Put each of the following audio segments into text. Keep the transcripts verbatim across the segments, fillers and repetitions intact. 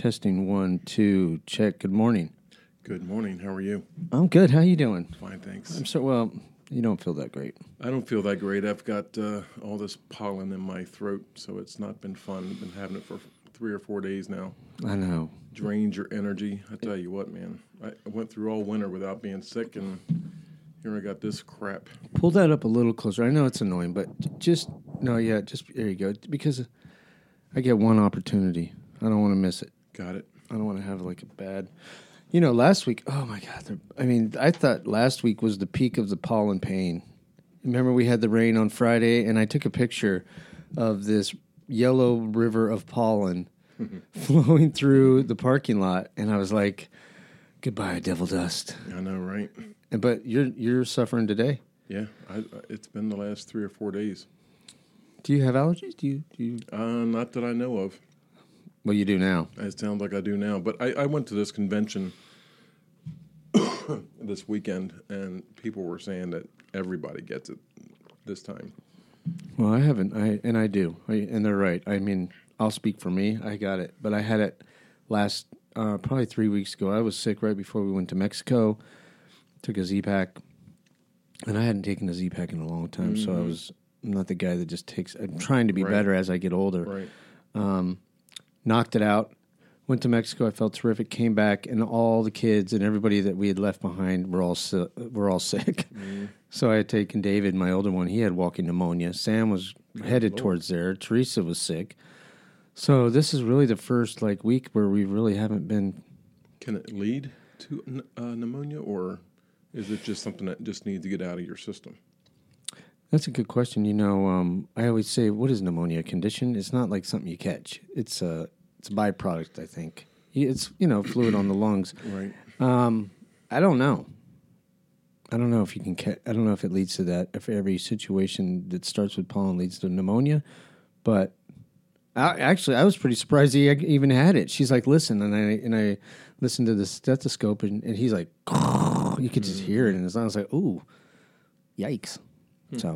Testing one, two, check. Good morning. Good morning. How are you? I'm good. How you doing? Fine, thanks. I'm so well. You don't feel that great. I don't feel that great. I've got uh, all this pollen in my throat, so it's not been fun. I've been having it for three or four days now. I know. Drains your energy. I tell you what, man. I went through all winter without being sick, and here I got this crap. Pull that up a little closer. I know it's annoying, but just no, yeah, just there you go. Because I get one opportunity. I don't want to miss it. Got it. I don't want to have like a bad. You know, last week. Oh my God! I mean, I thought last week was the peak of the pollen pain. Remember, we had the rain on Friday, and I took a picture of this yellow river of pollen flowing through the parking lot, and I was like, "Goodbye, devil dust." I know, right? And, but you're you're suffering today. Yeah, I, it's been the last three or four days. Do you have allergies? Do you? Do you? Uh, not that I know of. Well, you do now. It sounds like I do now. But I, I went to this convention this weekend, and people were saying that everybody gets it this time. Well, I haven't. I and I do. I, and they're right. I mean, I'll speak for me. I got it. But I had it last, uh, probably three weeks ago. I was sick right before we went to Mexico. Took a Z-Pack. And I hadn't taken a Z-Pack in a long time, mm-hmm. so I was I'm not the guy that just takes... I'm trying to be right. better as I get older. Right. Um, knocked it out. Went to Mexico. I felt terrific. Came back, and all the kids and everybody that we had left behind were all si- were all sick. Mm. So I had taken David, my older one. He had walking pneumonia. Sam was oh, headed Lord. towards there. Teresa was sick. So this is really the first like week where we really haven't been. Can it lead to uh, pneumonia, or is it just something that just needs to get out of your system? That's a good question. You know, um, I always say, what is pneumonia? A condition? It's not like something you catch. It's a it's a byproduct, I think. It's, you know, fluid on the lungs. Right. Um, I don't know. I don't know if you can catch, I don't know if it leads to that, if every situation that starts with pollen leads to pneumonia. But I, actually, I was pretty surprised he even had it. She's like, listen, and I and I listened to the stethoscope, and, and he's like, you could just hear it. And I was like, ooh, yikes. Hmm. So,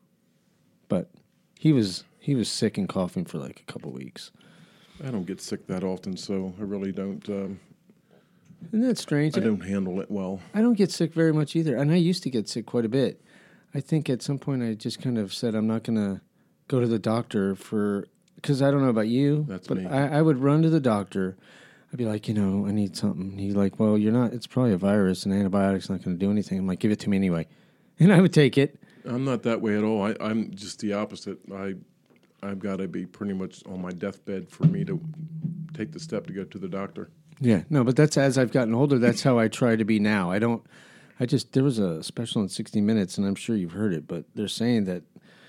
but he was he was sick and coughing for like a couple weeks. I don't get sick that often, so I really don't. Um, Isn't that strange? I don't handle it well. I don't get sick very much either, and I used to get sick quite a bit. I think at some point I just kind of said I'm not going to go to the doctor for because I don't know about you, That's but me. I, I would run to the doctor. I'd be like, you know, I need something. And he's like, well, you're not. It's probably a virus, and antibiotics not going to do anything. I'm like, give it to me anyway, and I would take it. I'm not that way at all. I, I'm just the opposite. I, I've got to be pretty much on my deathbed for me to take the step to go to the doctor. Yeah, no, but that's as I've gotten older. That's how I try to be now. I don't. I just there was a special in sixty minutes, and I'm sure you've heard it, but they're saying that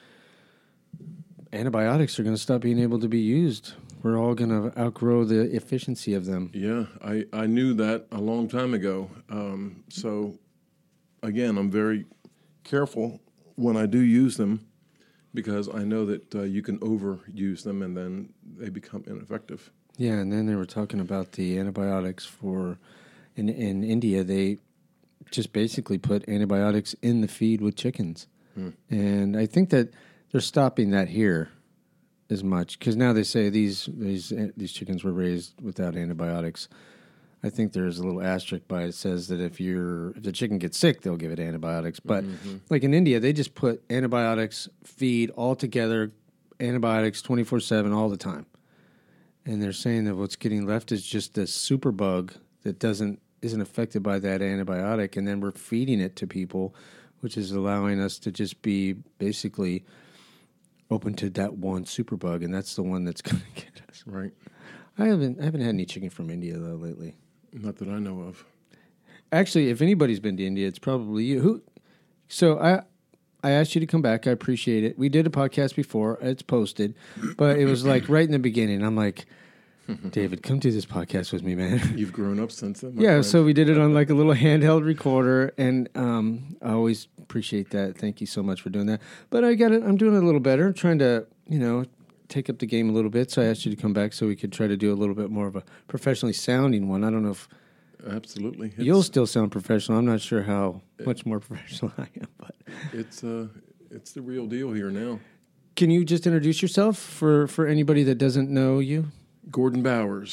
antibiotics are going to stop being able to be used. We're all going to outgrow the efficiency of them. Yeah, I, I knew that a long time ago. Um, so, again, I'm very careful when I do use them because I know that uh, you can overuse them and then they become ineffective. Yeah, and then they were talking about the antibiotics for, in in India, they just basically put antibiotics in the feed with chickens. Hmm. And I think that they're stopping that here as much because now they say these these these chickens were raised without antibiotics. I think there's a little asterisk by it says that if you're if the chicken gets sick, they'll give it antibiotics. But mm-hmm. like in India, they just put antibiotics, feed all together, antibiotics twenty-four seven all the time. And they're saying that what's getting left is just this super bug that doesn't isn't affected by that antibiotic, and then we're feeding it to people, which is allowing us to just be basically open to that one super bug, and that's the one that's going to get us. Right. I haven't I haven't had any chicken from India though lately. Not that I know of. Actually, if anybody's been to India, it's probably you. Who? So I I asked you to come back. I appreciate it. We did a podcast before. It's posted, but it was like right in the beginning. I'm like, David, come do this podcast with me, man. You've grown up since then. Yeah, friend. So we did it on like a little handheld recorder, and um, I always appreciate that. Thank you so much for doing that. But I got it. I'm doing it a little better. I'm trying to, you know, take up the game a little bit. So I asked you to come back so we could try to do a little bit more of a professionally sounding one. I don't know if absolutely it's, you'll still sound professional. I'm not sure how it, much more professional I am, but it's uh, it's the real deal here now. Can you just introduce yourself for, for anybody that doesn't know you? Gordon Bowers,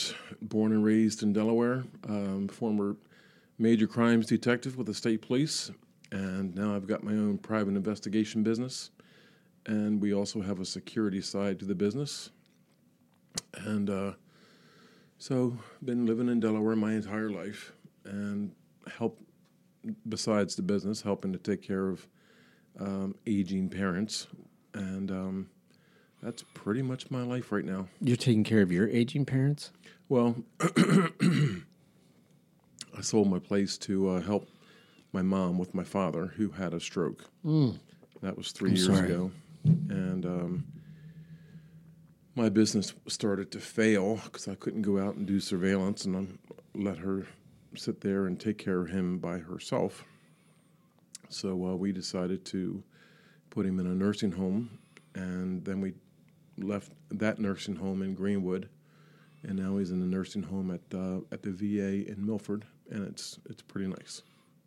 born and raised in Delaware, um, former major crimes detective with the state police, and now I've got my own private investigation business, and we also have a security side to the business. And uh, so been living in Delaware my entire life, and help, besides the business, helping to take care of um, aging parents, and um, that's pretty much my life right now. You're taking care of your aging parents? Well, I sold my place to uh, help my mom with my father, who had a stroke. Mm. That was three I'm years sorry. ago. And um, my business started to fail because I couldn't go out and do surveillance and then let her sit there and take care of him by herself. So uh, we decided to put him in a nursing home, and then we left that nursing home in Greenwood, and now he's in a nursing home at uh, at the V A in Milford, and it's it's pretty nice.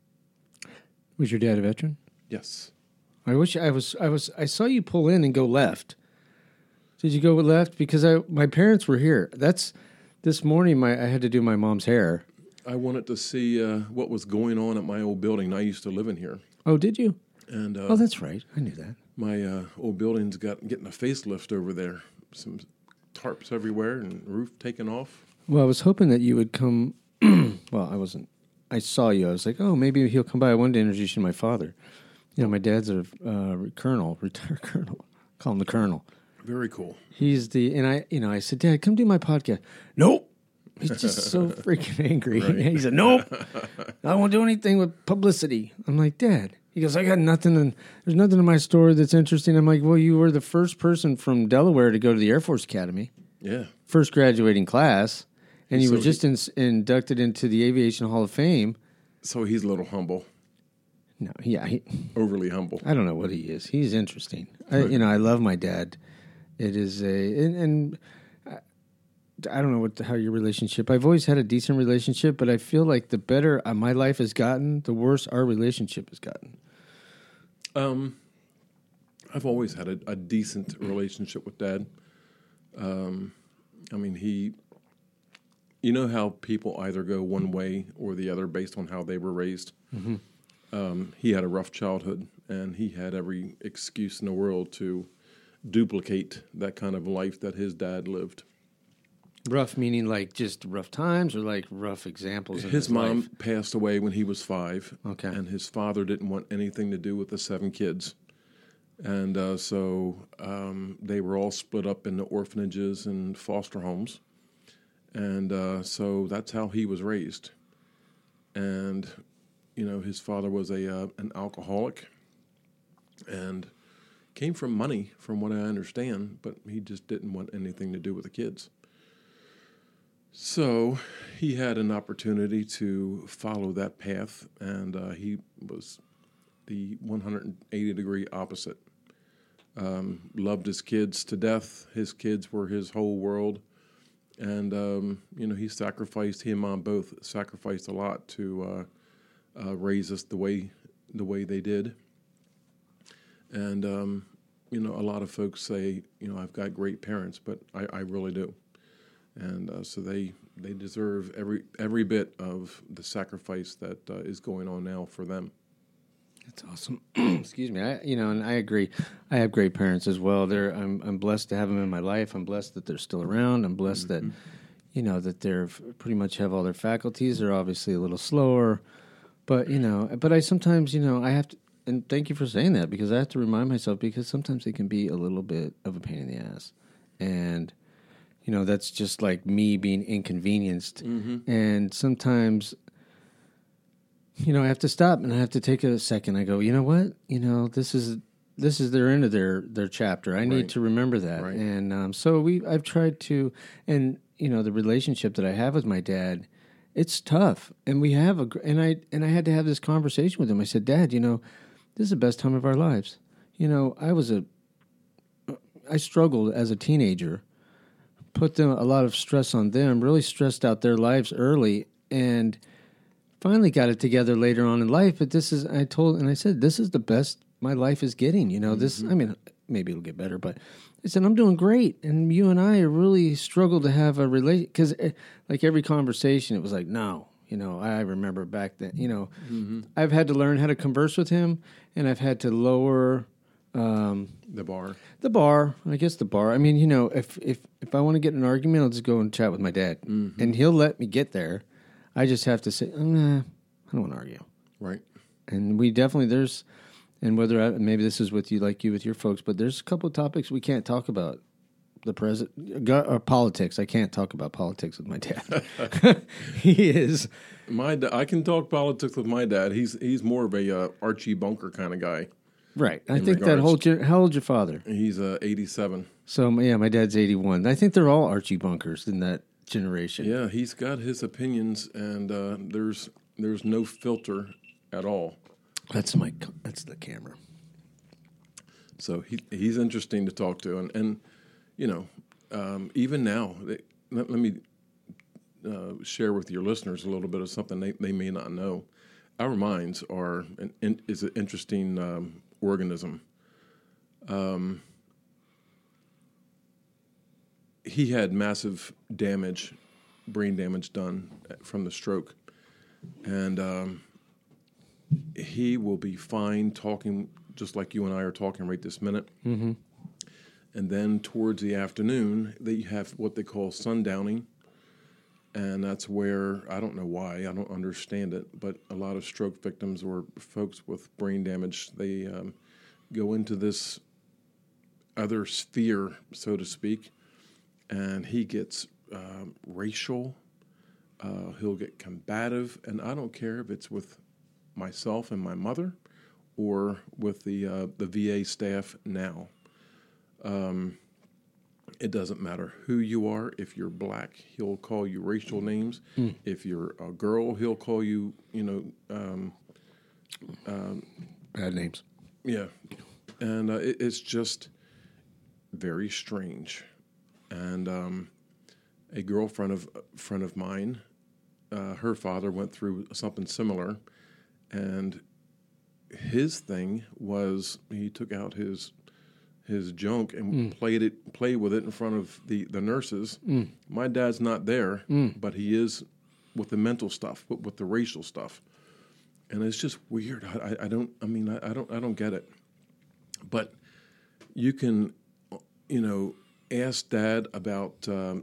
Was your dad a veteran? Yes. I wish I was. I was. I saw you pull in and go left. Did you go left? Because I my parents were here. That's this morning. My I had to do my mom's hair. I wanted to see uh, what was going on at my old building. I used to live in here. Oh, did you? And uh, Oh, that's right. I knew that. my uh, old building's got getting a facelift over there. Some tarps everywhere and roof taken off. Well, I was hoping that you would come. Well, I wasn't. I saw you. I was like, oh, maybe he'll come by. I wanted to introduce you to my father. You know, my dad's a uh, colonel, retired colonel. Call him the colonel. Very cool. He's the, and I, you know, I said, Dad, come do my podcast. Nope. He's just so freaking angry. Right. He said, nope. I won't do anything with publicity. I'm like, Dad. He goes, I got nothing, and there's nothing in my story that's interesting. I'm like, well, you were the first person from Delaware to go to the Air Force Academy. Yeah. First graduating class. And you So were just in, inducted into the Aviation Hall of Fame. So he's a little humble, No, yeah, he, overly humble. I don't know what he is. He's interesting. I, you know, I love my dad. It is a, and, and I, I don't know what the, how your relationship. I've always had a decent relationship, but I feel like the better uh, my life has gotten, the worse our relationship has gotten. Um, I've always had a, a decent relationship with Dad. Um, I mean, he, you know how people either go one way or the other based on how they were raised. Mm-hmm. Um, he had a rough childhood, and he had every excuse in the world to duplicate that kind of life that his dad lived. Rough meaning like just rough times, or like rough examples of His his mom life? passed away when he was five. Okay. And his father didn't want anything to do with the seven kids. And uh, so um, they were all split up into orphanages and foster homes. And uh, so that's how he was raised. And, you know, his father was a uh, an alcoholic and came from money, from what I understand, but he just didn't want anything to do with the kids. So he had an opportunity to follow that path, and uh, he was the one hundred eighty degree opposite. Um, loved his kids to death. His kids were his whole world. And, um, you know, he sacrificed, he and Mom both sacrificed a lot to uh, uh, raise us the way the way they did. And, um, you know, a lot of folks say, you know, I've got great parents, but I, I really do. And uh, so they they deserve every every bit of the sacrifice that uh, is going on now for them. That's awesome. Excuse me. I, you know, and I agree. I have great parents as well. They're I'm I'm blessed to have them in my life. I'm blessed that they're still around. I'm blessed mm-hmm. that, you know, that they're pretty much have all their faculties. They're obviously a little slower, but you know, but I sometimes, you know, I have to. And thank you for saying that, because I have to remind myself, because sometimes they can be a little bit of a pain in the ass, and you know, that's just like me being inconvenienced. Mm-hmm. And sometimes, you know, I have to stop and I have to take a second. I go, you know what? You know, this is this is their end of their, their chapter. I right. need to remember that. Right. And um, so we, I've tried to, and you know, the relationship that I have with my dad, it's tough. And we have a, and I and I had to have this conversation with him. I said, Dad, you know, this is the best time of our lives. You know, I was a, I struggled as a teenager. Put them a lot of stress on them, really stressed out their lives early, and finally got it together later on in life. But this is, I told, and I said, this is the best my life is getting. You know, mm-hmm. this, I mean, maybe it'll get better. But I said, I'm doing great. And you and I really struggled to have a relation. Because like every conversation, it was like, no. You know, I remember back then, you know, mm-hmm. I've had to learn how to converse with him, and I've had to lower um, the bar. The bar, I guess the bar. I mean, you know, if if, if I want to get in an argument, I'll just go and chat with my dad, mm-hmm. and he'll let me get there. I just have to say, nah, I don't want to argue. Right. And we definitely, there's, and whether I, maybe this is with you, like you with your folks, but there's a couple of topics we can't talk about. The president or politics. I can't talk about politics with my dad. He is my. Da- I can talk politics with my dad. He's he's more of a uh, Archie Bunker kind of guy. Right. I think regards. that whole. Gen- how old's your father? He's uh, eighty-seven. So yeah, my dad's eighty-one. I think they're all Archie Bunkers in that generation. Yeah, he's got his opinions, and uh, there's there's no filter at all. That's my. That's the camera. So he he's interesting to talk to, and and. You know, um, even now, they, let, let me uh, share with your listeners a little bit of something they, they may not know. Our minds are an, in, is an interesting um, organism. Um, he had massive damage, brain damage done from the stroke, and um, he will be fine talking just like you and I are talking right this minute. Mm-hmm. And then towards the afternoon, they have what they call sundowning. And that's where, I don't know why, I don't understand it, but a lot of stroke victims or folks with brain damage, they um, go into this other sphere, so to speak, and he gets um, racial, uh, he'll get combative, and I don't care if it's with myself and my mother or with the uh, the V A staff now. Um, it doesn't matter who you are. If you're black, he'll call you racial names. Mm. If you're a girl, he'll call you, you know, um, um, bad names. Yeah, and uh, it, it's just very strange. And um, a girlfriend of a friend of mine, uh, her father went through something similar, and his thing was he took out his. his junk and mm. played it, played with it in front of the, the nurses. Mm. My dad's not there, mm. but he is with the mental stuff, with, with the racial stuff. And it's just weird. I, I don't, I mean, I, I don't, I don't get it. But you can, you know, ask Dad about um,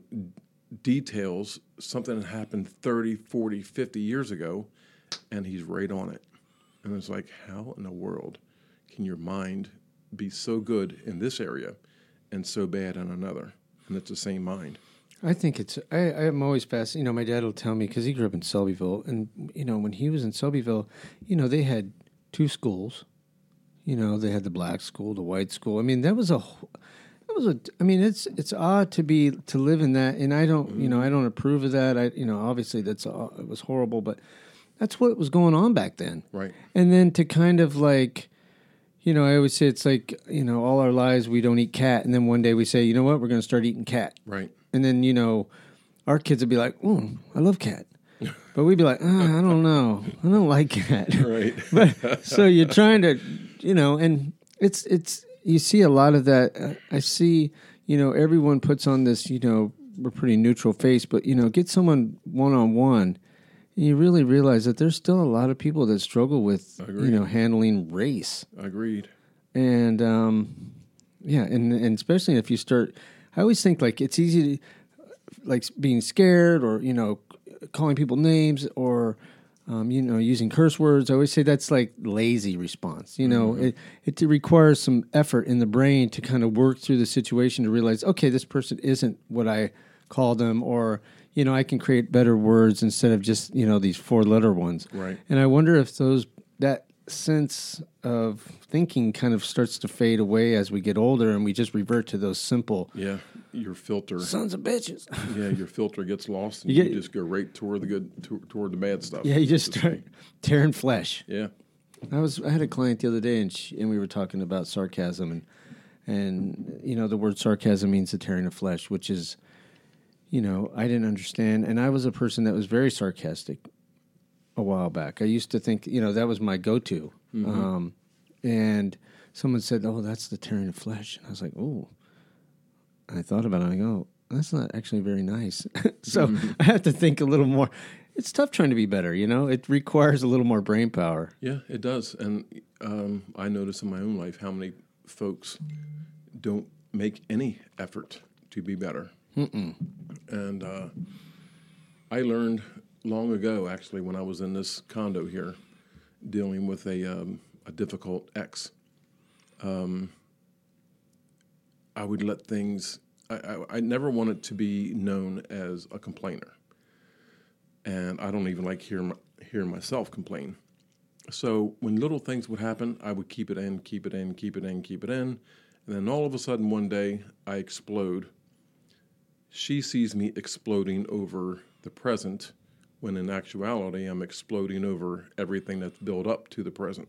details, something that happened thirty, forty, fifty years ago, and he's right on it. And it's like, how in the world can your mind be so good in this area and so bad in another? And it's the same mind. I think it's, I, I'm always fascinated. You know, my dad will tell me, because he grew up in Selbyville, and, you know, when he was in Selbyville, you know, they had two schools. You know, they had the black school, the white school. I mean, that was a, that was a, I mean, it's, it's odd to be, to live in that. And I don't, mm-hmm. you know, I don't approve of that. I, you know, obviously that's, uh, it was horrible, but that's what was going on back then. Right. And then to kind of like, you know, I always say it's like, you know, all our lives we don't eat cat. And then one day we say, you know what, we're going to start eating cat. Right. And then, you know, our kids would be like, oh, I love cat. But we'd be like, oh, I don't know. I don't like cat. Right. But so you're trying to, you know, and it's, it's, you see a lot of that. I see, you know, everyone puts on this, you know, we're pretty neutral face, but, you know, get someone one-on-one. And you really realize that there's still a lot of people that struggle with, Agreed. you know, handling race. Agreed. And, um, yeah, and, and especially if you start, I always think, like, it's easy to, like, being scared or, you know, calling people names or, um, you know, using curse words. I always say that's, like, lazy response. You know, mm-hmm. it, it requires some effort in the brain to kind of work through the situation to realize, okay, this person isn't what I call them, or, you know, I can create better words instead of just, you know, these four-letter ones. Right. And I wonder if those that sense of thinking kind of starts to fade away as we get older, and we just revert to those simple. Yeah, your filter. Sons of bitches. Yeah, your filter gets lost, and you, you get, just go right toward the good, to, toward the bad stuff. Yeah, you just start tearing flesh. Yeah. I was. I had a client the other day, and she, and we were talking about sarcasm, and and you know, the word sarcasm means the tearing of flesh, which is, you know, I didn't understand. And I was a person that was very sarcastic a while back. I used to think, you know, that was my go-to. Mm-hmm. Um, and someone said, "Oh, that's the tearing of flesh," and I was like, "Oh." I thought about it. And I go, "That's not actually very nice." So mm-hmm. I have to think a little more. It's tough trying to be better. You know, it requires a little more brain power. Yeah, it does. And um, I notice in my own life how many folks don't make any effort to be better. Mm-mm. And uh, I learned long ago, actually, when I was in this condo here, dealing with a um, a difficult ex. Um, I would let things. I, I, I never wanted to be known as a complainer, and I don't even like hearing hearing myself complain. So when little things would happen, I would keep it in, keep it in, keep it in, keep it in, and then all of a sudden one day I explode. She sees me exploding over the present, when in actuality I'm exploding over everything that's built up to the present.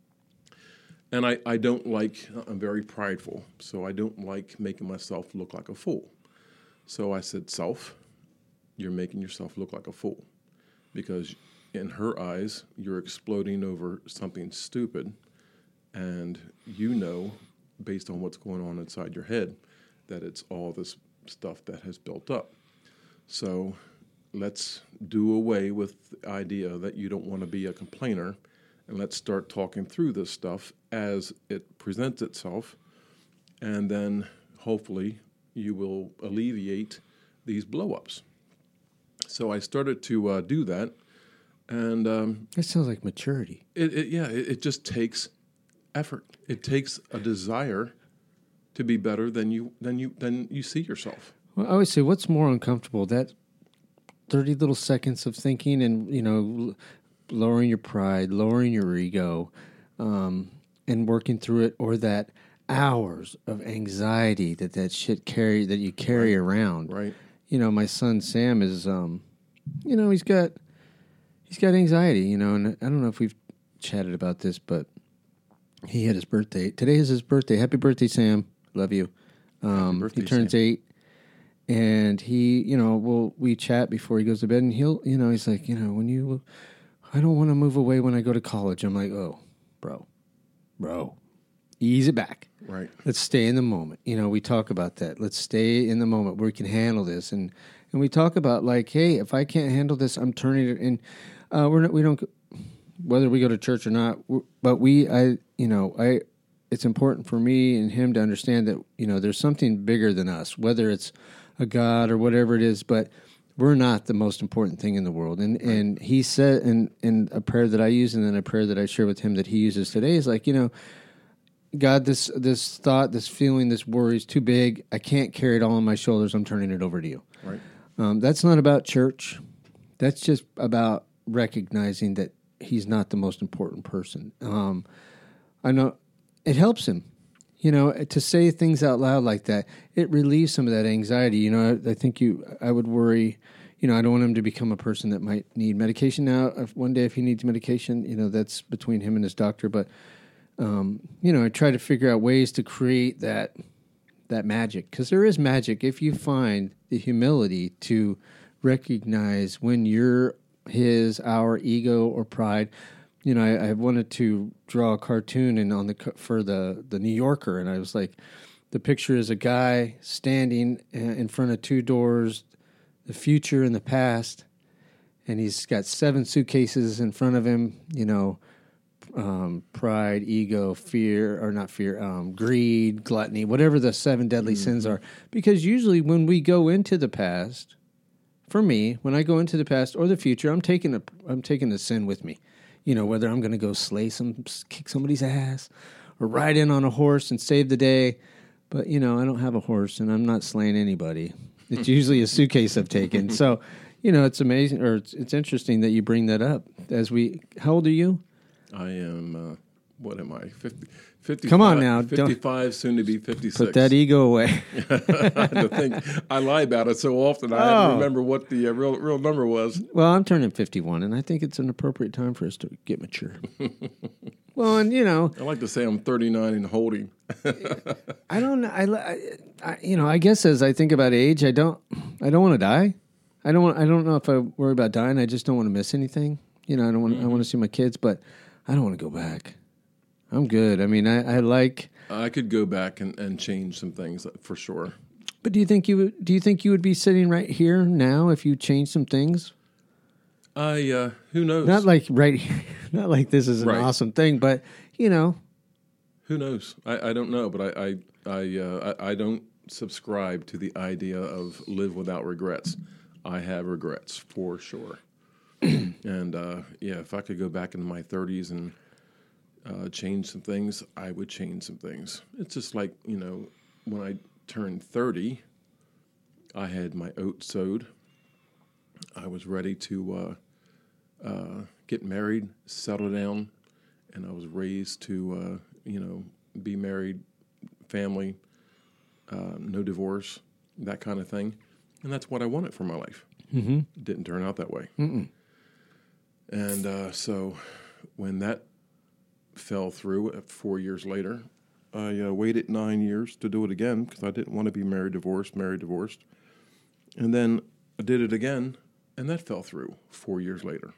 And I, I don't like, I'm very prideful, so I don't like making myself look like a fool. So I said, "Self, you're making yourself look like a fool, because in her eyes, you're exploding over something stupid, and you know, based on what's going on inside your head, that it's all this stuff that has built up. So let's do away with the idea that you don't want to be a complainer, and let's start talking through this stuff as it presents itself, and then hopefully you will alleviate these blow-ups." So I started to uh, do that, and um, that sounds like maturity. It, it, yeah, it, it just takes effort. It takes a desire to be better than you than you than you see yourself. Well, I always say, what's more uncomfortable, that thirty little seconds of thinking and, you know, lowering your pride, lowering your ego, um, and working through it, or that hours of anxiety that that shit carry that you carry right. around. Right. You know, my son Sam is, um, you know, he's got he's got anxiety. You know, and I don't know if we've chatted about this, but he had his birthday. Today is his birthday. Happy birthday, Sam! Love you. Um, birthday, he turns Sam. eight. And he, you know, well, we chat before he goes to bed, and he'll, you know, he's like, you know, when you, I don't want to move away when I go to college. I'm like, oh, bro, bro, ease it back. Right. Let's stay in the moment. You know, we talk about that. Let's stay in the moment where we can handle this. And, and we talk about, like, hey, if I can't handle this, I'm turning it in. Uh, we're not, we don't, whether we go to church or not, but we, I, you know, I, it's important for me and him to understand that, you know, there's something bigger than us, whether it's a God or whatever it is, but we're not the most important thing in the world. And right. and he said, in, in a prayer that I use, and then a prayer that I share with him that he uses today, is like, you know, God, this this thought, this feeling, this worry is too big. I can't carry it all on my shoulders. I'm turning it over to you. Right. Um, that's not about church. That's just about recognizing that he's not the most important person. Um, I know it helps him. You know, to say things out loud like that, it relieves some of that anxiety. You know, I, I think you, I would worry, you know, I don't want him to become a person that might need medication now. If one day if he needs medication, you know, that's between him and his doctor. But, um, you know, I try to figure out ways to create that that magic. Because there is magic if you find the humility to recognize when you're his, our ego or pride. You know, I, I wanted to draw a cartoon and on the for the, the New Yorker, and I was like, the picture is a guy standing in front of two doors, the future and the past, and he's got seven suitcases in front of him, you know, um, pride, ego, fear, or not fear, um, greed, gluttony, whatever the seven deadly mm-hmm. sins are. Because usually when we go into the past, for me, when I go into the past or the future, I'm taking a, I'm taking a sin with me. You know, whether I'm going to go slay some, kick somebody's ass, or ride in on a horse and save the day. But, you know, I don't have a horse, and I'm not slaying anybody. It's usually a suitcase I've taken. So, you know, it's amazing, or it's, it's interesting that you bring that up. As we, how old are you? I am, uh, what am I, fifty, fifty-five, Come on now. fifty-five, don't, soon to be fifty-six. Put that ego away. I, to think, I lie about it so often, I oh. have to remember what the uh, real real number was. Well, I'm turning fifty-one, and I think it's an appropriate time for us to get mature. Well, and, you know. I like to say I'm thirty-nine and holding. I don't know. I, I, you know, I guess as I think about age, I don't, I don't want to die. I don't want, I don't know if I worry about dying. I just don't want to miss anything. You know, I don't want, mm-hmm. I want to see my kids, but I don't want to go back. I'm good. I mean, I, I like. I could go back and, and change some things for sure. But do you think you would? Do you think you would be sitting right here now if you changed some things? I uh, who knows? Not like right here. Not like this is an Right. awesome thing, but you know, Who knows? I, I don't know, but I I I, uh, I I don't subscribe to the idea of live without regrets. I have regrets for sure. And uh, yeah, if I could go back into my thirties and uh, change some things, I would change some things. It's just like, you know, when I turned thirty, I had my oats sowed. I was ready to uh, uh, get married, settle down, and I was raised to, uh, you know, be married, family, uh, no divorce, that kind of thing. And that's what I wanted for my life. mm-hmm. It didn't turn out that way. Mm-mm. And uh, so when that fell through uh, four years later, I uh, waited nine years to do it again because I didn't want to be married, divorced, married, divorced. And then I did it again, and that fell through four years later.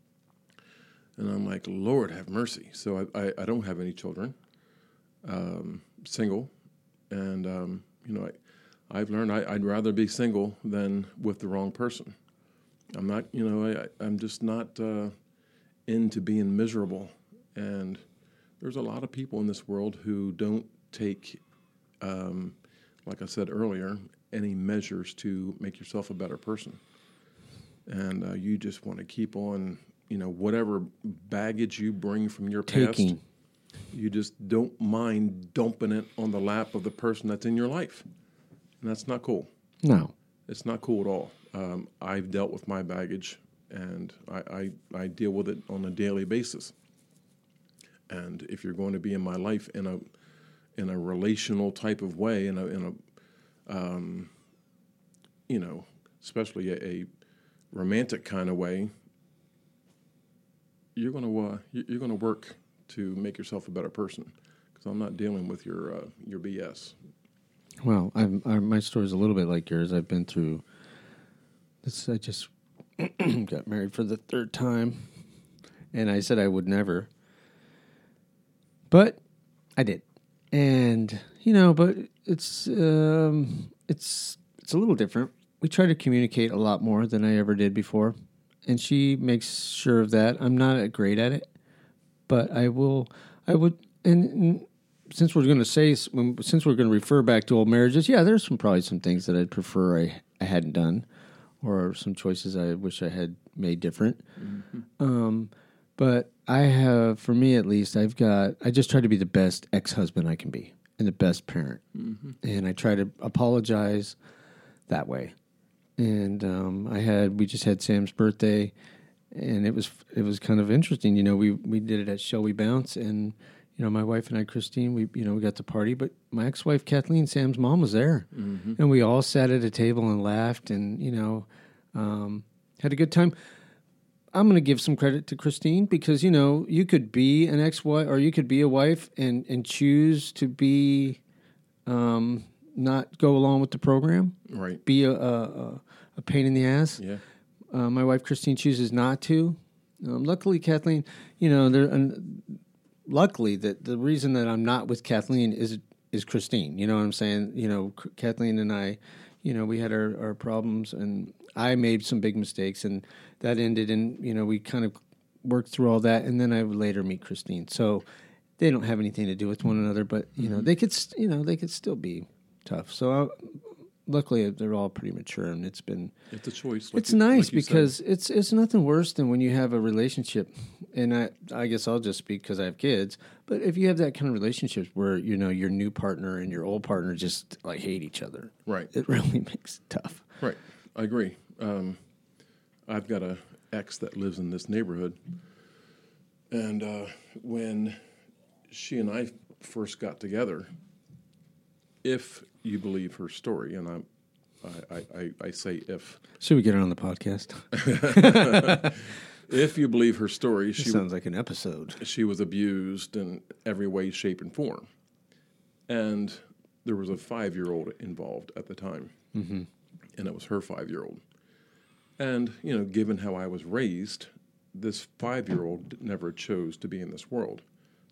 And I'm like, Lord, have mercy. So I, I, I don't have any children, um, single. And, um, you know, I, I've learned I, I'd rather be single than with the wrong person. I'm not, you know, I, I'm just not uh, into being miserable. And there's a lot of people in this world who don't take, um, like I said earlier, any measures to make yourself a better person. And uh, you just want to keep on, you know, whatever baggage you bring from your past, Taking. you just don't mind dumping it on the lap of the person that's in your life. And that's not cool. No. It's not cool at all. Um, I've dealt with my baggage, and I, I, I deal with it on a daily basis. And if you're going to be in my life in a in a relational type of way, in a in a um, you know, especially a, a romantic kind of way, you're going to uh, you're going to work to make yourself a better person. Because I'm not dealing with your uh, your B S. Well, I'm, I, my story's a little bit like yours. I've been through this. I just got married for the third time, and I said I would never, but I did. And you know, but it's um, it's it's a little different. We try to communicate a lot more than I ever did before, and she makes sure of that. I'm not great at it, but I will. I would and. and Since we're going to say, since we're going to refer back to old marriages, yeah, there's some probably some things that I'd prefer I, I hadn't done, or some choices I wish I had made different. Mm-hmm. Um, but I have, for me at least, I've got, I just try to be the best ex-husband I can be and the best parent. Mm-hmm. And I try to apologize that way. And um, I had, we just had Sam's birthday, and it was, it was kind of interesting. You know, we, we did it at Shall We Bounce, and you know, my wife and I, Christine, we you know we got to party, but my ex-wife Kathleen, Sam's mom, was there, mm-hmm. and we all sat at a table and laughed, and you know, um, had a good time. I'm going to give some credit to Christine because you know you could be an ex-wife or you could be a wife and and choose to be, um, not go along with the program, right? Be a a, a pain in the ass. Yeah. Uh, my wife Christine chooses not to. Um, luckily, Kathleen, you know, there. And, Luckily, that the reason that I'm not with Kathleen is is Christine. You know what I'm saying? You know, Kathleen and I, you know, we had our, our problems, and I made some big mistakes, and that ended, and you know, we kind of worked through all that, and then I would later meet Christine. So they don't have anything to do with one another, but you mm-hmm. know, they could, st- you know, they could still be tough. So I, luckily, they're all pretty mature, and it's been it's a choice. Like it's you, nice like you because said. it's it's nothing worse than when you have a relationship, and I I guess I'll just speak because I have kids. But if you have that kind of relationship where you know your new partner and your old partner just like hate each other, right? It really makes it tough. Right, I agree. Um, I've got a ex that lives in this neighborhood, and uh, when she and I first got together, if you believe her story, and I'm, I, I, I say if. Should we get her on the podcast? If you believe her story, this she sounds like an episode. She was abused in every way, shape, and form, and there was a five-year-old involved at the time, mm-hmm. and it was her five-year-old. And you know, given how I was raised, this five-year-old never chose to be in this world.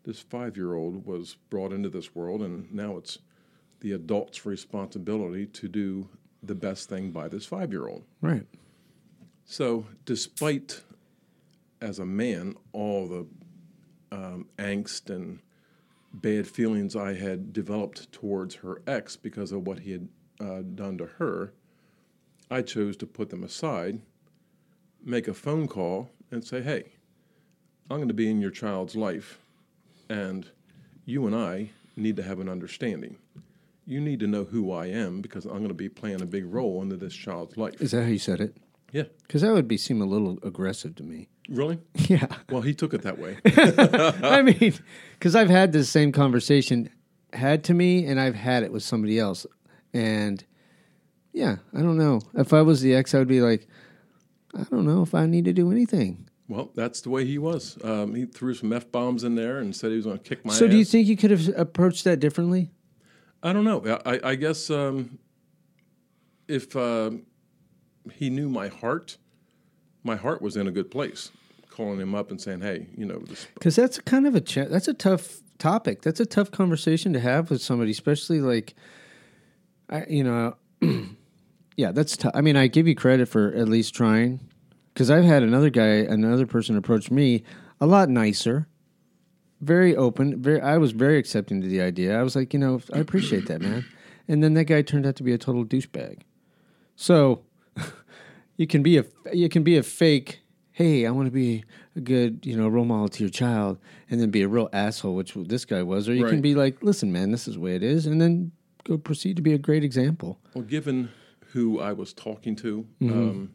this five-year-old was brought into this world, and now it's the adult's responsibility to do the best thing by this five-year-old. Right. So despite, as a man, all the um, angst and bad feelings I had developed towards her ex because of what he had uh, done to her, I chose to put them aside, make a phone call, and say, hey, I'm going to be in your child's life, and you and I need to have an understanding. You need to know who I am because I'm going to be playing a big role into this child's life. Is that how you said it? Yeah. Because that would be seem a little aggressive to me. Really? Yeah. Well, he took it that way. I mean, because I've had this same conversation had to me, and I've had it with somebody else. And, yeah, I don't know. If I was the ex, I would be like, I don't know if I need to do anything. Well, that's the way he was. Um, he threw some F-bombs in there and said he was going to kick my so ass. do you think you could have approached that differently? I don't know. I, I guess um, if uh, he knew my heart, my heart was in a good place. Calling him up and saying, "Hey, you know," because that's kind of a cha- that's a tough topic. That's a tough conversation to have with somebody, especially like, I, you know, yeah, that's tough. I mean, I give you credit for at least trying, because I've had another guy, another person approach me a lot nicer. Very open. Very. I was very accepting to the idea. I was like, you know, I appreciate that, man. And then that guy turned out to be a total douchebag. So you can be a you can be a fake. Hey, I want to be a good, you know, role model to your child, and then be a real asshole, which this guy was. Or you right. can be like, listen, man, this is the way it is, and then go proceed to be a great example. Well, given who I was talking to, mm-hmm. um,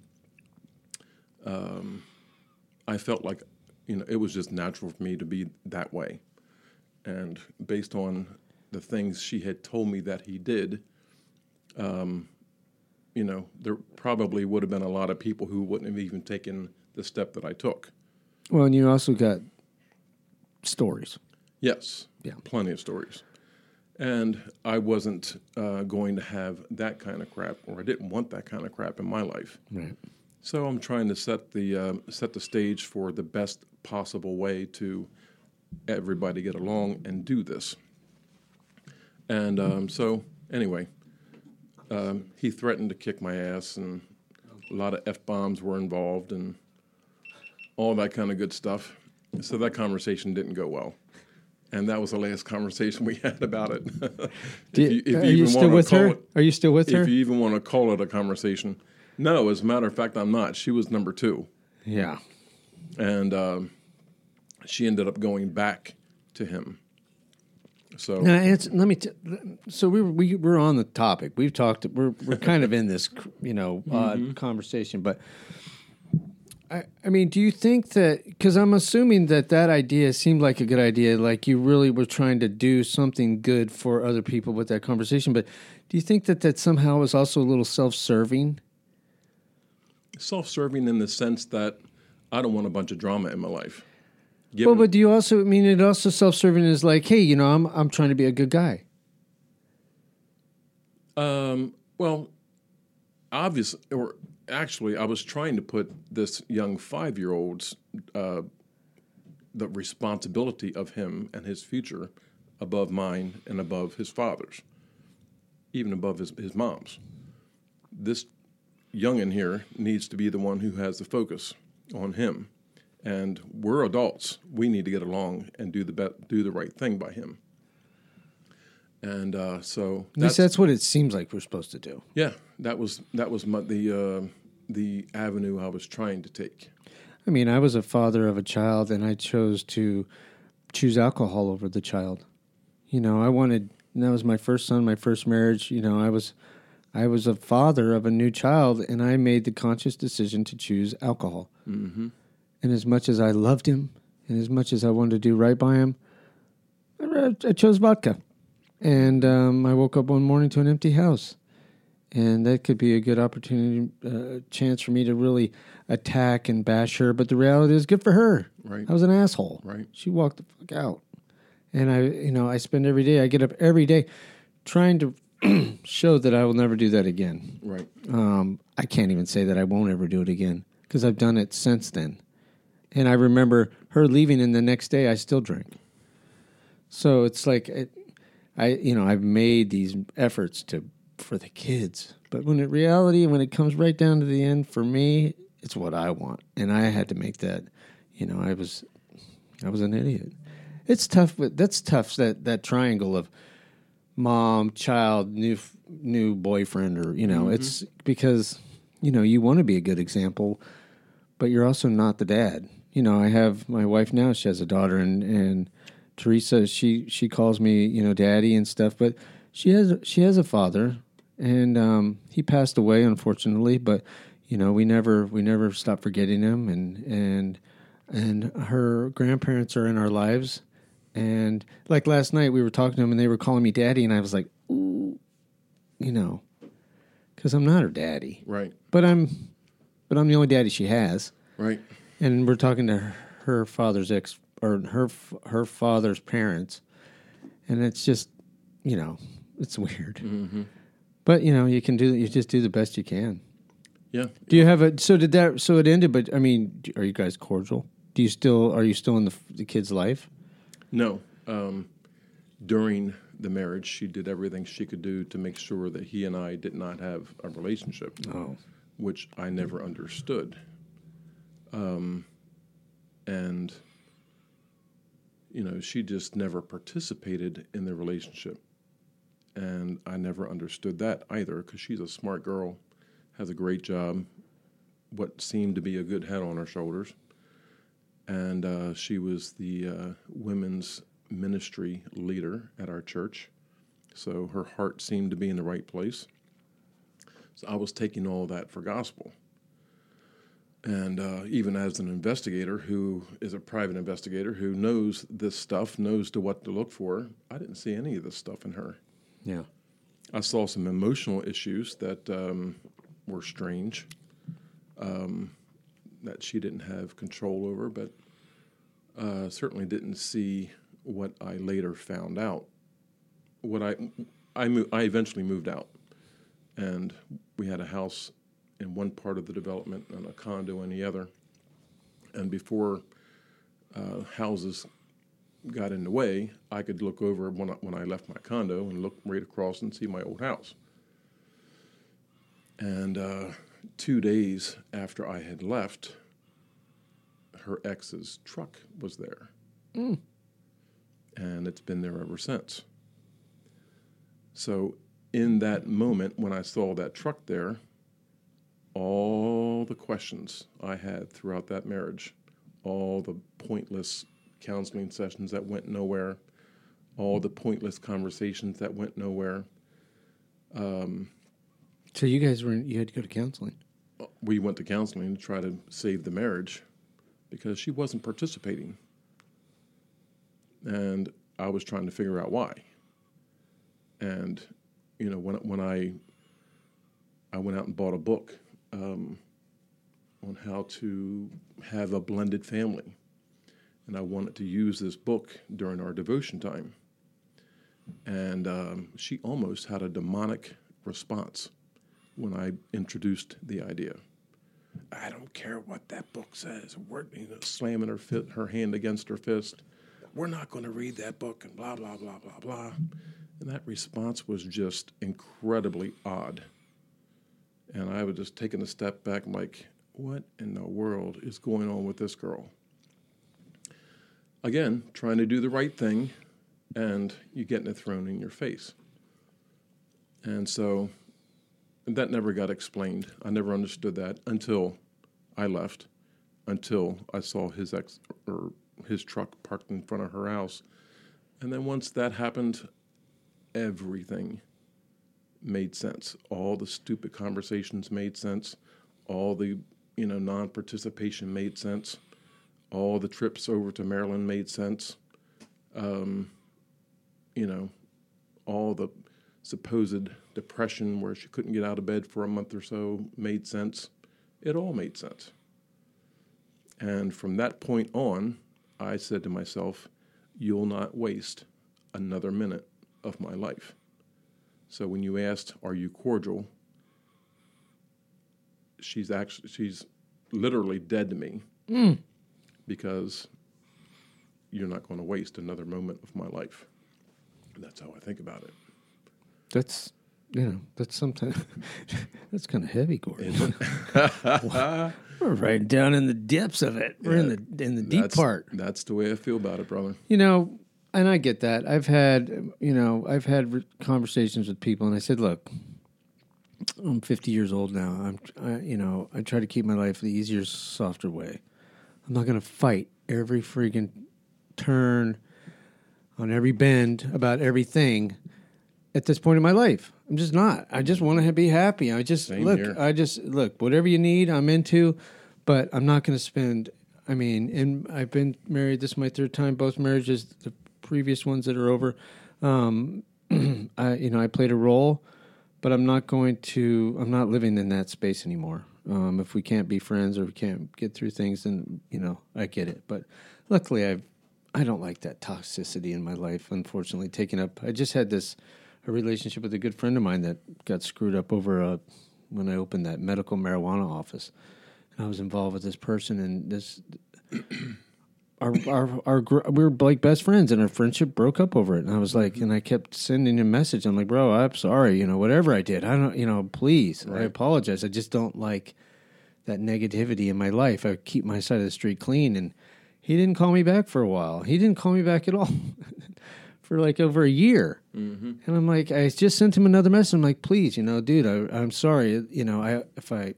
um, I felt like, you know, it was just natural for me to be that way. And based on the things she had told me that he did, um, you know, there probably would have been a lot of people who wouldn't have even taken the step that I took. Well, and you also got stories. Yes. Yeah. Plenty of stories. And I wasn't uh, going to have that kind of crap, or I didn't want that kind of crap in my life. Right. So I'm trying to set the uh, set the stage for the best possible way to everybody get along and do this. And um, so anyway, um, he threatened to kick my ass, and a lot of F-bombs were involved, and all that kind of good stuff. So that conversation didn't go well. And that was the last conversation we had about it. if you, if are you, you still with her? It, are you still with if her? If you even want to call it a conversation. No, as a matter of fact, I'm not. She was number two. Yeah. And um, she ended up going back to him. So now, it's, let me. T- so we were, we we're on the topic. We've talked. We're we're kind of in this, you know, odd mm-hmm. conversation. But I I mean, do you think that? Because I'm assuming that that idea seemed like a good idea. Like you really were trying to do something good for other people with that conversation. But do you think that that somehow was also a little self-serving? Self-serving in the sense that I don't want a bunch of drama in my life. Given, well, but do you also I mean it also self-serving is like, hey, you know, I'm I'm trying to be a good guy. Um. Well, obviously, or actually, I was trying to put this young five-year-old's uh, the responsibility of him and his future above mine and above his father's, even above his his mom's. This youngin' here needs to be the one who has the focus on him. And we're adults. We need to get along and do the be- do the right thing by him. And uh, so at least that's what it seems like we're supposed to do. Yeah, that was that was my, the uh, the avenue I was trying to take. I mean, I was a father of a child, and I chose to choose alcohol over the child. You know, I wanted. And that was my first son, my first marriage. You know, I was I was a father of a new child, and I made the conscious decision to choose alcohol. Mm-hmm. And as much as I loved him, and as much as I wanted to do right by him, I, I chose vodka. And um, I woke up one morning to an empty house. And that could be a good opportunity, uh, chance for me to really attack and bash her. But the reality is, good for her. Right. I was an asshole. Right. She walked the fuck out. And I, you know, I spend every day, I get up every day trying to show that I will never do that again. Right. Um, I can't even say that I won't ever do it again because I've done it since then. And I remember her leaving, and the next day I still drank. So it's like, it, I, you know, I've made these efforts to for the kids, but when in reality, when it comes right down to the end, for me, it's what I want, and I had to make that. You know, I was, I was an idiot. It's tough, but that's tough. That that triangle of mom, child, new new boyfriend, or you know, mm-hmm. it's because you know you want to be a good example, but you're also not the dad. You know, I have my wife now. She has a daughter, and and Teresa. She she calls me, you know, daddy and stuff. But she has she has a father, and um, he passed away unfortunately. But you know, we never we never stopped forgetting him, and and and her grandparents are in our lives. And like last night, we were talking to them, and they were calling me daddy, and I was like, ooh, you know, because I'm not her daddy, right? But I'm, but I'm the only daddy she has, right? And we're talking to her, her father's ex or her her father's parents, and it's just, you know, it's weird. Mm-hmm. But you know, you can do you just do the best you can. Yeah. Do you have a so did that so it ended? But I mean, are you guys cordial? Do you still are you still in the the kid's life? No. Um, during the marriage, she did everything she could do to make sure that he and I did not have a relationship, oh. which I never understood. Um, and, you know, she just never participated in the relationship. And I never understood that either because she's a smart girl, has a great job, what seemed to be a good head on her shoulders. And uh, she was the uh, women's ministry leader at our church. So her heart seemed to be in the right place. So I was taking all that for gospel. And uh, even as an investigator who is a private investigator who knows this stuff, knows to what to look for, I didn't see any of this stuff in her. Yeah. I saw some emotional issues that um, were strange. Um that she didn't have control over, but uh, certainly didn't see what I later found out. What I I, mo- I eventually moved out, and we had a house in one part of the development and a condo in the other. And before uh, houses got in the way, I could look over when I, when I left my condo and look right across and see my old house. And uh, two days after I had left, her ex's truck was there. Mm. And it's been there ever since. So in that moment when I saw that truck there, all the questions I had throughout that marriage, all the pointless counseling sessions that went nowhere, all the pointless conversations that went nowhere. Um, so you guys were in, you had to go to counseling? We went to counseling to try to save the marriage because she wasn't participating. And I was trying to figure out why. And, you know, when when I I went out and bought a book um, on how to have a blended family. And I wanted to use this book during our devotion time. And um, she almost had a demonic response when I introduced the idea. I don't care what that book says. We're, you know, slamming her fit, her hand against her fist. We're not going to read that book and blah, blah, blah, blah, blah. And that response was just incredibly odd. And I was just taking a step back. I'm like, what in the world is going on with this girl? Again, trying to do the right thing, and you're getting it thrown in your face. And so that never got explained. I never understood that until I left, until I saw his ex or his truck parked in front of her house. And then once that happened, everything made sense. All the stupid conversations made sense. All the, you know, non-participation made sense. All the trips over to Maryland made sense. Um, you know, all the supposed depression where she couldn't get out of bed for a month or so made sense. It all made sense. And from that point on, I said to myself, you'll not waste another minute of my life. So when you asked, are you cordial? She's actually, she's literally dead to me. Mm. Because you're not going to waste another moment of my life. And that's how I think about it. That's, you know, that's sometimes, that's kind of heavy, Gordon. We're right down in the depths of it. We're Yeah, in the in the deep that's, part. That's the way I feel about it, brother. You know, and I get that. I've had, you know, I've had re- conversations with people, and I said, look, I'm fifty years old now. I'm, I, you know, I try to keep my life the easier, softer way. I'm not going to fight every freaking turn on every bend about everything at this point in my life. I'm just not. I just want to be happy. I just Same look. here. I just look. Whatever you need, I'm into. But I'm not going to spend. I mean, and I've been married. This is my third time. Both marriages, the previous ones that are over. Um, I, you know, I played a role, but I'm not going to. I'm not living in that space anymore. Um, if we can't be friends or we can't get through things, then you know, I get it. But luckily, I've. I don't like that toxicity in my life. Unfortunately, taking up. I just had this. A relationship with a good friend of mine that got screwed up over a, when I opened that medical marijuana office. And I was involved with this person, and this our our our we were like best friends, and our friendship broke up over it. And I was like, and I kept sending him a message. I'm like, bro, I'm sorry, you know, whatever I did, I don't, you know, please, Right. I apologize. I just don't like that negativity in my life. I keep my side of the street clean, and he didn't call me back for a while. He didn't call me back at all. For like over a year. Mm-hmm. And I'm like, I just sent him another message. I'm like, please, you know, dude, I, I'm sorry. You know, I if I,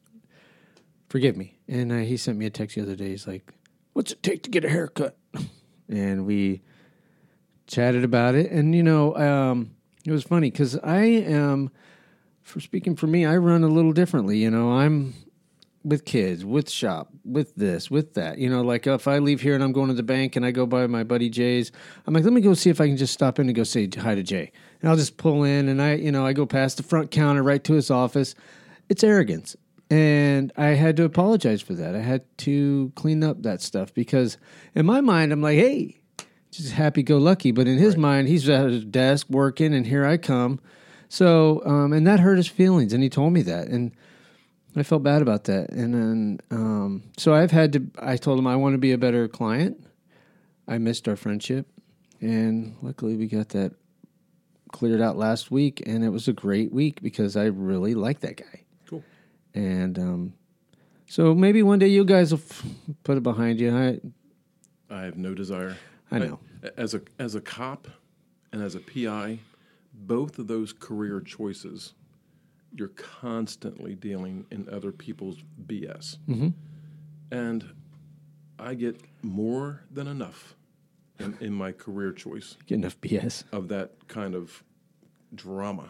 forgive me. And uh, he sent me a text the other day. He's like, what's it take to get a haircut? And we chatted about it. And, you know, um, it was funny because I am, for speaking for me, I run a little differently. You know, I'm with kids, with shop, with this, with that. You know, like if I leave here and I'm going to the bank and I go by my buddy Jay's, I'm like, let me go see if I can just stop in and go say hi to Jay. And I'll just pull in and I, you know, I go past the front counter right to his office. It's arrogance. And I had to apologize for that. I had to clean up that stuff because in my mind, I'm like, hey, just happy-go-lucky. But in his Right. mind, he's at his desk working and here I come. So, um, and that hurt his feelings. And he told me that. And I felt bad about that. And then, um, so I've had to, I told him I want to be a better client. I missed our friendship. And luckily we got that cleared out last week. And it was a great week because I really like that guy. Cool. And um, so maybe one day you guys will f- put it behind you. I, I have no desire. I know. I, as a as a cop and as a P I, both of those career choices, you're constantly dealing in other people's B S. Mm-hmm. And I get more than enough in, in my career choice Get enough B S. of that kind of drama.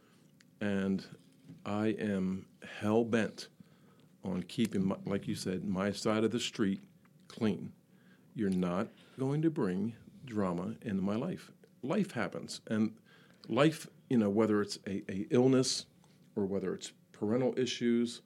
And I am hell-bent on keeping, my, like you said, my side of the street clean. You're not going to bring drama into my life. Life happens. And life, you know, whether it's a, a illness or whether it's parental issues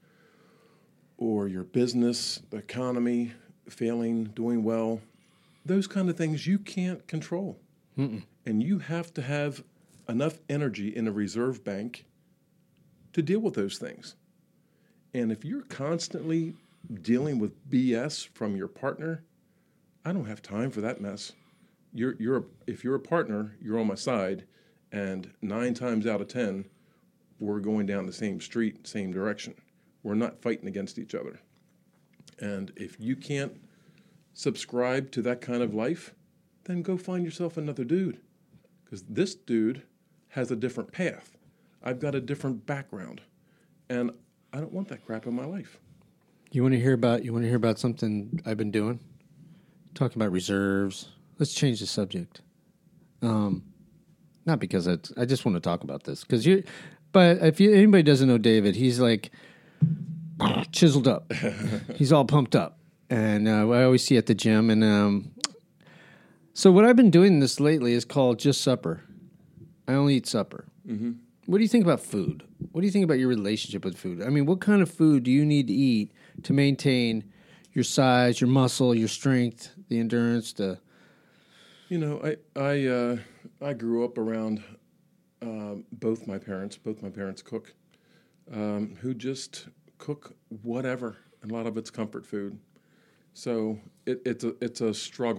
or your business, the economy, failing, doing well, those kind of things you can't control. Mm-mm. And you have to have enough energy in a reserve bank to deal with those things. And if you're constantly dealing with B S from your partner, I don't have time for that mess. You're, you're a, if you're a partner, you're on my side, and nine times out of ten, we're going down the same street, same direction. We're not fighting against each other. And if you can't subscribe to that kind of life, then go find yourself another dude. Because this dude has a different path. I've got a different background. And I don't want that crap in my life. You want to hear about you want to hear about something I've been doing? Talking about reserves. Let's change the subject. Um, not because it's, I just want to talk about this because you. But if you, anybody doesn't know David, he's like chiseled up. He's all pumped up, and uh, I always see at the gym. And um, so what I've been doing this lately is called just supper. I only eat supper. Mm-hmm. What do you think about food? What do you think about your relationship with food? I mean, what kind of food do you need to eat to maintain your size, your muscle, your strength, the endurance? The you know, I I uh, I grew up around um, both my parents. Both my parents cook, um, who just cook whatever, and a lot of it's comfort food. So it, it's a it's a struggle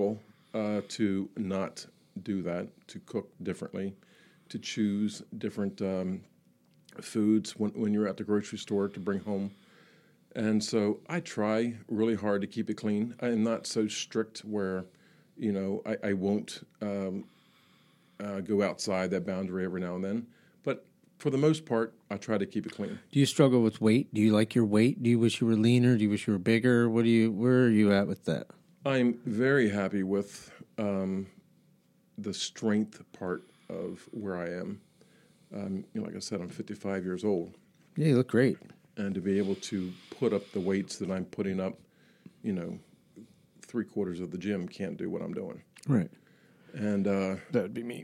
uh, to not do that, to cook differently, to choose different um, foods when, when you're at the grocery store to bring home. And so I try really hard to keep it clean. I am not so strict where, you know, I, I won't um, uh, go outside that boundary every now and then. But for the most part, I try to keep it clean. Do you struggle with weight? Do you like your weight? Do you wish you were leaner? Do you wish you were bigger? What do you? Where are you at with that? I'm very happy with um, the strength part of where I am. Um, you know, like I said, I'm fifty-five years old. Yeah, you look great. And to be able to put up the weights that I'm putting up, you know, three quarters of the gym can't do what I'm doing. Right. And uh, that would be me.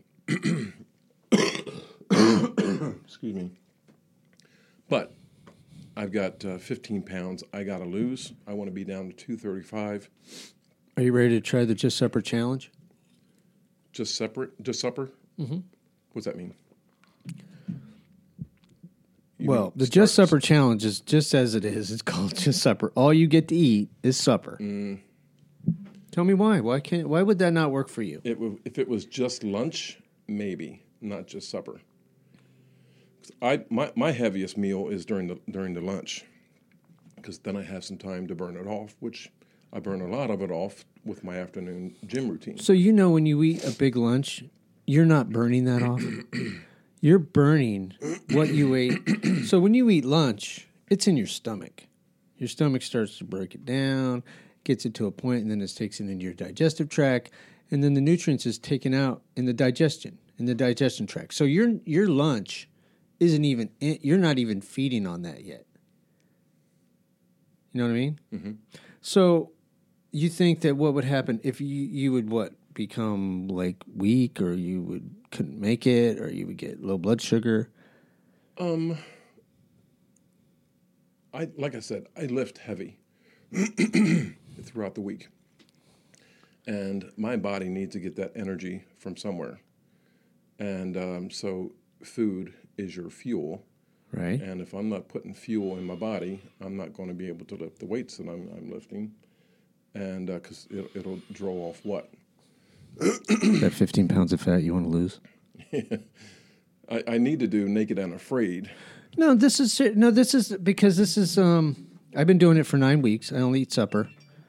Excuse me. But I've got uh, fifteen pounds I got to lose. I want to be down to two thirty-five. Are you ready to try the Just Supper challenge? Just separate? Just supper? Mm-hmm. What's that mean? You well, mean the start- Just Supper challenge is just as it is. It's called Just Supper. All you get to eat is supper. Mm. Tell me why. Why can't? Why would that not work for you? It w- if it was just lunch, maybe, not just supper. 'Cause I my, my heaviest meal is during the during the lunch, because then I have some time to burn it off, which I burn a lot of it off with my afternoon gym routine. So you know when you eat a big lunch, you're not burning that off. You're burning what you ate. So when you eat lunch, it's in your stomach. Your stomach starts to break it down, gets it to a point, and then it takes it into your digestive tract, and then the nutrients is taken out in the digestion, in the digestion tract. So your your lunch isn't even, you're not even feeding on that yet. You know what I mean? Mm-hmm. So you think that what would happen if you, you would what, become like weak, or you would couldn't make it, or you would get low blood sugar? Um, I like I said, I lift heavy throughout the week, and my body needs to get that energy from somewhere, and um, so food is your fuel, Right. and if I'm not putting fuel in my body, I'm not going to be able to lift the weights that I'm, I'm lifting, and because uh, it, it'll draw off what. That fifteen pounds of fat you want to lose? I, I need to do Naked and Afraid. No, this is no. This is because this is. Um, I've been doing it for nine weeks. I only eat supper.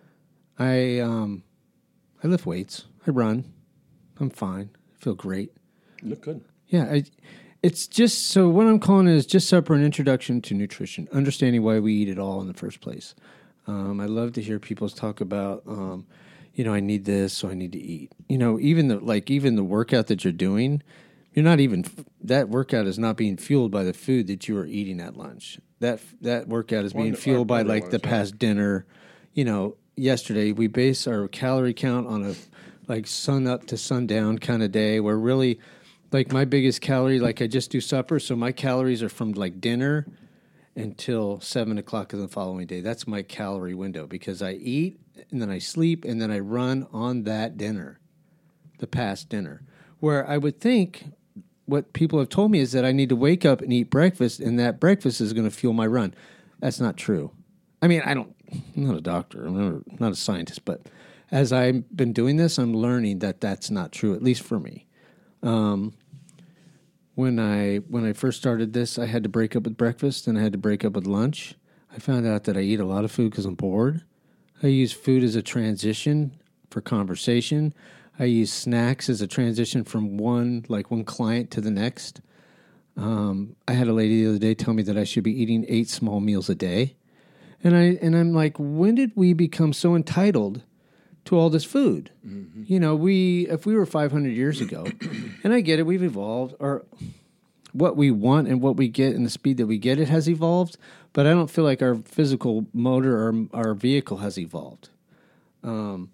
I um, I lift weights. I run. I'm fine. I feel great. You look good. Yeah, I, it's just so what I'm calling it is Just Supper, an introduction to nutrition, understanding why we eat it all in the first place. Um, I love to hear people talk about. Um, You know, I need this, so I need to eat. You know, even the like, even the workout that you're doing, you're not even that workout is not being fueled by the food that you are eating at lunch. That that workout is Well, being I- fueled I by like the realize that. past dinner. You know, yesterday we base our calorie count on a like sun up to sundown kind of day, where really, like my biggest calorie, like I just do supper, so my calories are from like dinner until seven o'clock of the following day. That's my calorie window because I eat and then I sleep and then I run on that dinner, the past dinner. Where I would think what people have told me is that I need to wake up and eat breakfast and that breakfast is going to fuel my run. That's not true. I mean, I don't, I'm not a doctor, I'm not, not a scientist, but as I've been doing this, I'm learning that that's not true, at least for me. Um, When I when I first started this, I had to break up with breakfast and I had to break up with lunch. I found out that I eat a lot of food because I'm bored. I use food as a transition for conversation. I use snacks as a transition from one like one client to the next. Um, I had a lady the other day tell me that I should be eating eight small meals a day, and I and I'm like, when did we become so entitled to all this food? Mm-hmm. You know, we if we were five hundred years ago, and I get it, we've evolved, or what we want and what we get and the speed that we get it has evolved, but I don't feel like our physical motor or our vehicle has evolved. Um,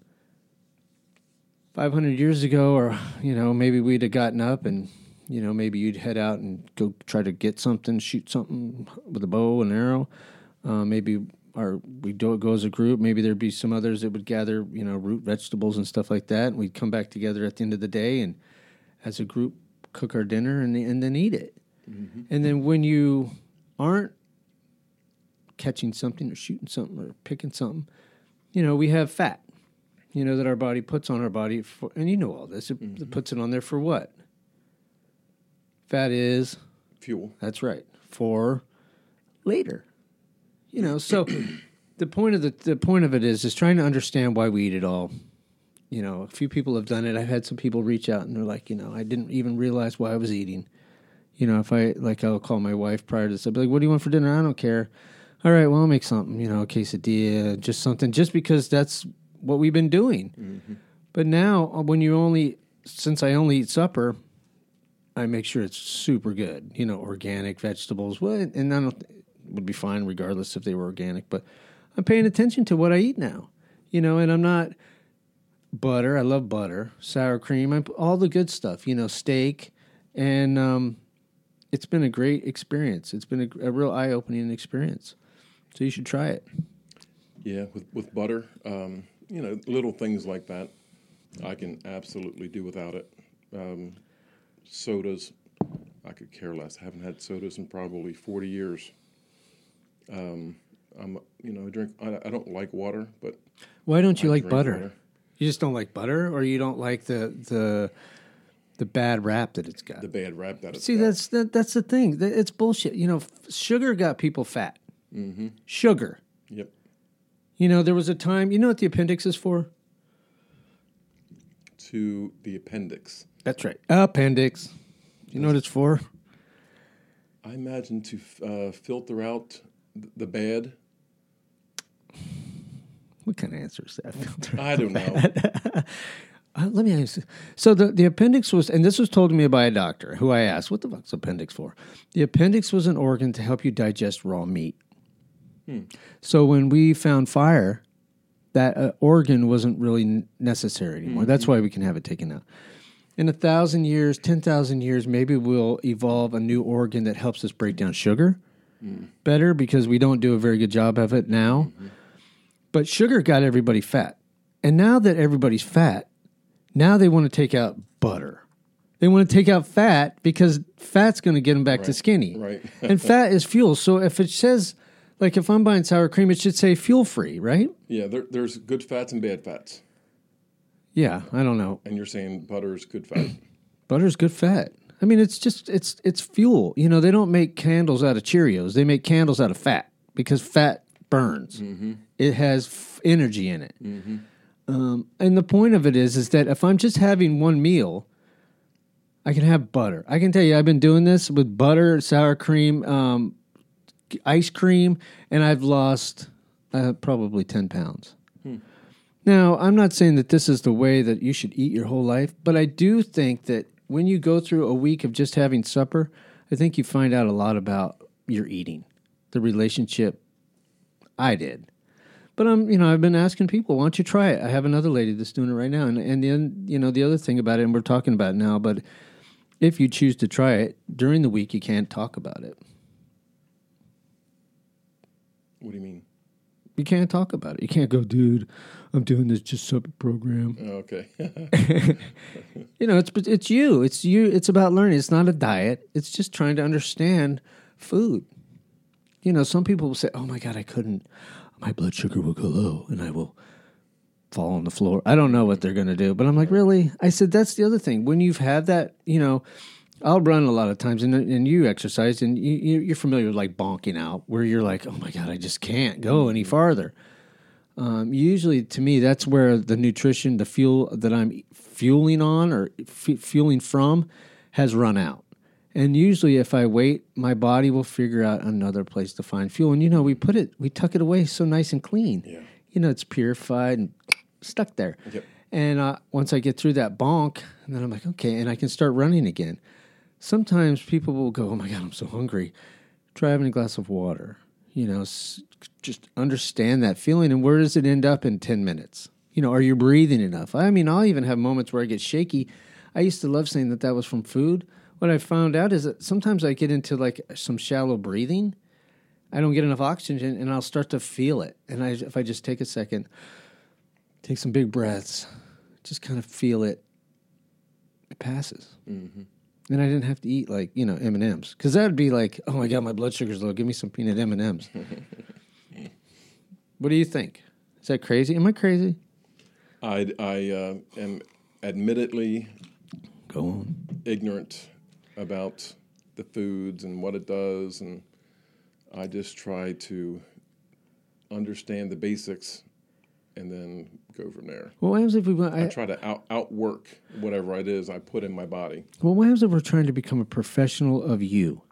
five hundred years ago, or, you know, maybe we'd have gotten up and, you know, maybe you'd head out and go try to get something, shoot something with a bow and arrow. Uh, maybe our we do go as a group. Maybe there'd be some others that would gather, you know, root vegetables and stuff like that. And we'd come back together at the end of the day and as a group cook our dinner and, and then eat it. Mm-hmm. And then when you aren't catching something or shooting something or picking something, you know, we have fat. you know, that our body puts on our body. For, and you know all this. It, mm-hmm. it puts it on there for what? Fat is? Fuel. That's right. For later. You know, so the point of the, the point of it is, is trying to understand why we eat it all. You know, a few people have done it. I've had some people reach out and they're like, you know, I didn't even realize why I was eating. You know, if I, like, I'll call my wife prior to this. I'll be like, what do you want for dinner? I don't care. All right, well, I'll make something, you know, a quesadilla, just something, just because that's what we've been doing. Mm-hmm. But now, when you only, since I only eat supper, I make sure it's super good. You know, organic vegetables, well, and I don't, would be fine regardless if they were organic. But I'm paying attention to what I eat now, you know, and I'm not butter. I love butter, sour cream, I'm, all the good stuff. You know, steak, and um, it's been a great experience. It's been a, a real eye-opening experience. So you should try it. Yeah, with with butter, um, you know, little things like that, I can absolutely do without it. Um, sodas, I could care less. I haven't had sodas in probably forty years. Um, I'm, you know, I drink. I, I don't like water, but why don't you I like butter? Water. You just don't like butter, or you don't like the the the bad rap that it's got. The bad rap that it's See, got. that's that, that's the thing. It's bullshit. You know, sugar got people fat. Mm-hmm. Sugar. Yep. You know, there was a time. You know what the appendix is for? To the appendix. That's right. Appendix. You know what it's for? I imagine to uh, filter out the bad. What kind of answer is that? Filter I don't know. Uh, let me ask you. So the, the appendix was, and this was told to me by a doctor who I asked, what the fuck's appendix for? The appendix was an organ to help you digest raw meat. Hmm. So when we found fire, that uh, organ wasn't really n- necessary anymore. Mm-hmm. That's why we can have it taken out. In a thousand years, ten thousand years, maybe we'll evolve a new organ that helps us break down sugar mm. better, because we don't do a very good job of it now. Mm-hmm. But sugar got everybody fat. And now that everybody's fat, now they want to take out butter. They want to take out fat because fat's going to get them back right. to skinny. Right. And fat is fuel. So if it says, like if I'm buying sour cream, it should say fuel-free, right? Yeah, there, there's good fats and bad fats. Yeah, I don't know. And you're saying butter is good fat. Butter's good fat. I mean, it's just, it's it's fuel. You know, they don't make candles out of Cheerios. They make candles out of fat because fat burns. Mm-hmm. It has f- energy in it. Mm-hmm. Um, and the point of it is, is that if I'm just having one meal, I can have butter. I can tell you, I've been doing this with butter, sour cream, um, ice cream, and I've lost uh, probably ten pounds. Hmm. Now, I'm not saying that this is the way that you should eat your whole life, but I do think that when you go through a week of just having supper, I think you find out a lot about your eating, the relationship. I did. But I'm, you know, I've been asking people, why don't you try it? I have another lady that's doing it right now, and and then, you know, the other thing about it, and we're talking about it now, but if you choose to try it during the week, you can't talk about it. What do you mean? You can't talk about it. You can't go, dude, I'm doing this just supper program. Oh, okay. You know, it's it's you. It's you. It's about learning. It's not a diet. It's just trying to understand food. You know, some people will say, oh my God, I couldn't. My blood sugar will go low and I will fall on the floor. I don't know what they're going to do. But I'm like, really? I said, that's the other thing. When you've had that, you know, I'll run a lot of times, and and you exercise, and you, you're familiar with like bonking out, where you're like, oh my God, I just can't go any farther. Um, usually, to me, that's where the nutrition, the fuel that I'm fueling on or f- fueling from has run out. And usually if I wait, my body will figure out another place to find fuel. And, you know, we put it, we tuck it away so nice and clean. Yeah. You know, it's purified and stuck there. Yep. And uh, once I get through that bonk, and then I'm like, okay, and I can start running again. Sometimes people will go, oh my God, I'm so hungry. Try having a glass of water. You know, s- just understand that feeling. And where does it end up in ten minutes? You know, are you breathing enough? I mean, I'll even have moments where I get shaky. I used to love saying that that was from food. What I found out is that sometimes I get into like some shallow breathing. I don't get enough oxygen, and I'll start to feel it. And I, if I just take a second, take some big breaths, just kind of feel it, it passes. Mm-hmm. Then I didn't have to eat like, you know, M and M's. Because that would be like, oh my God, my blood sugar's low. Give me some peanut M and M's. What do you think? Is that crazy? Am I crazy? I, I uh, am admittedly Go on. ignorant about the foods and what it does, and I just try to understand the basics and then go from there. Well, what happens if we want? I I, try to out, outwork whatever it is I put in my body. well, what happens if we're trying to become a professional of you?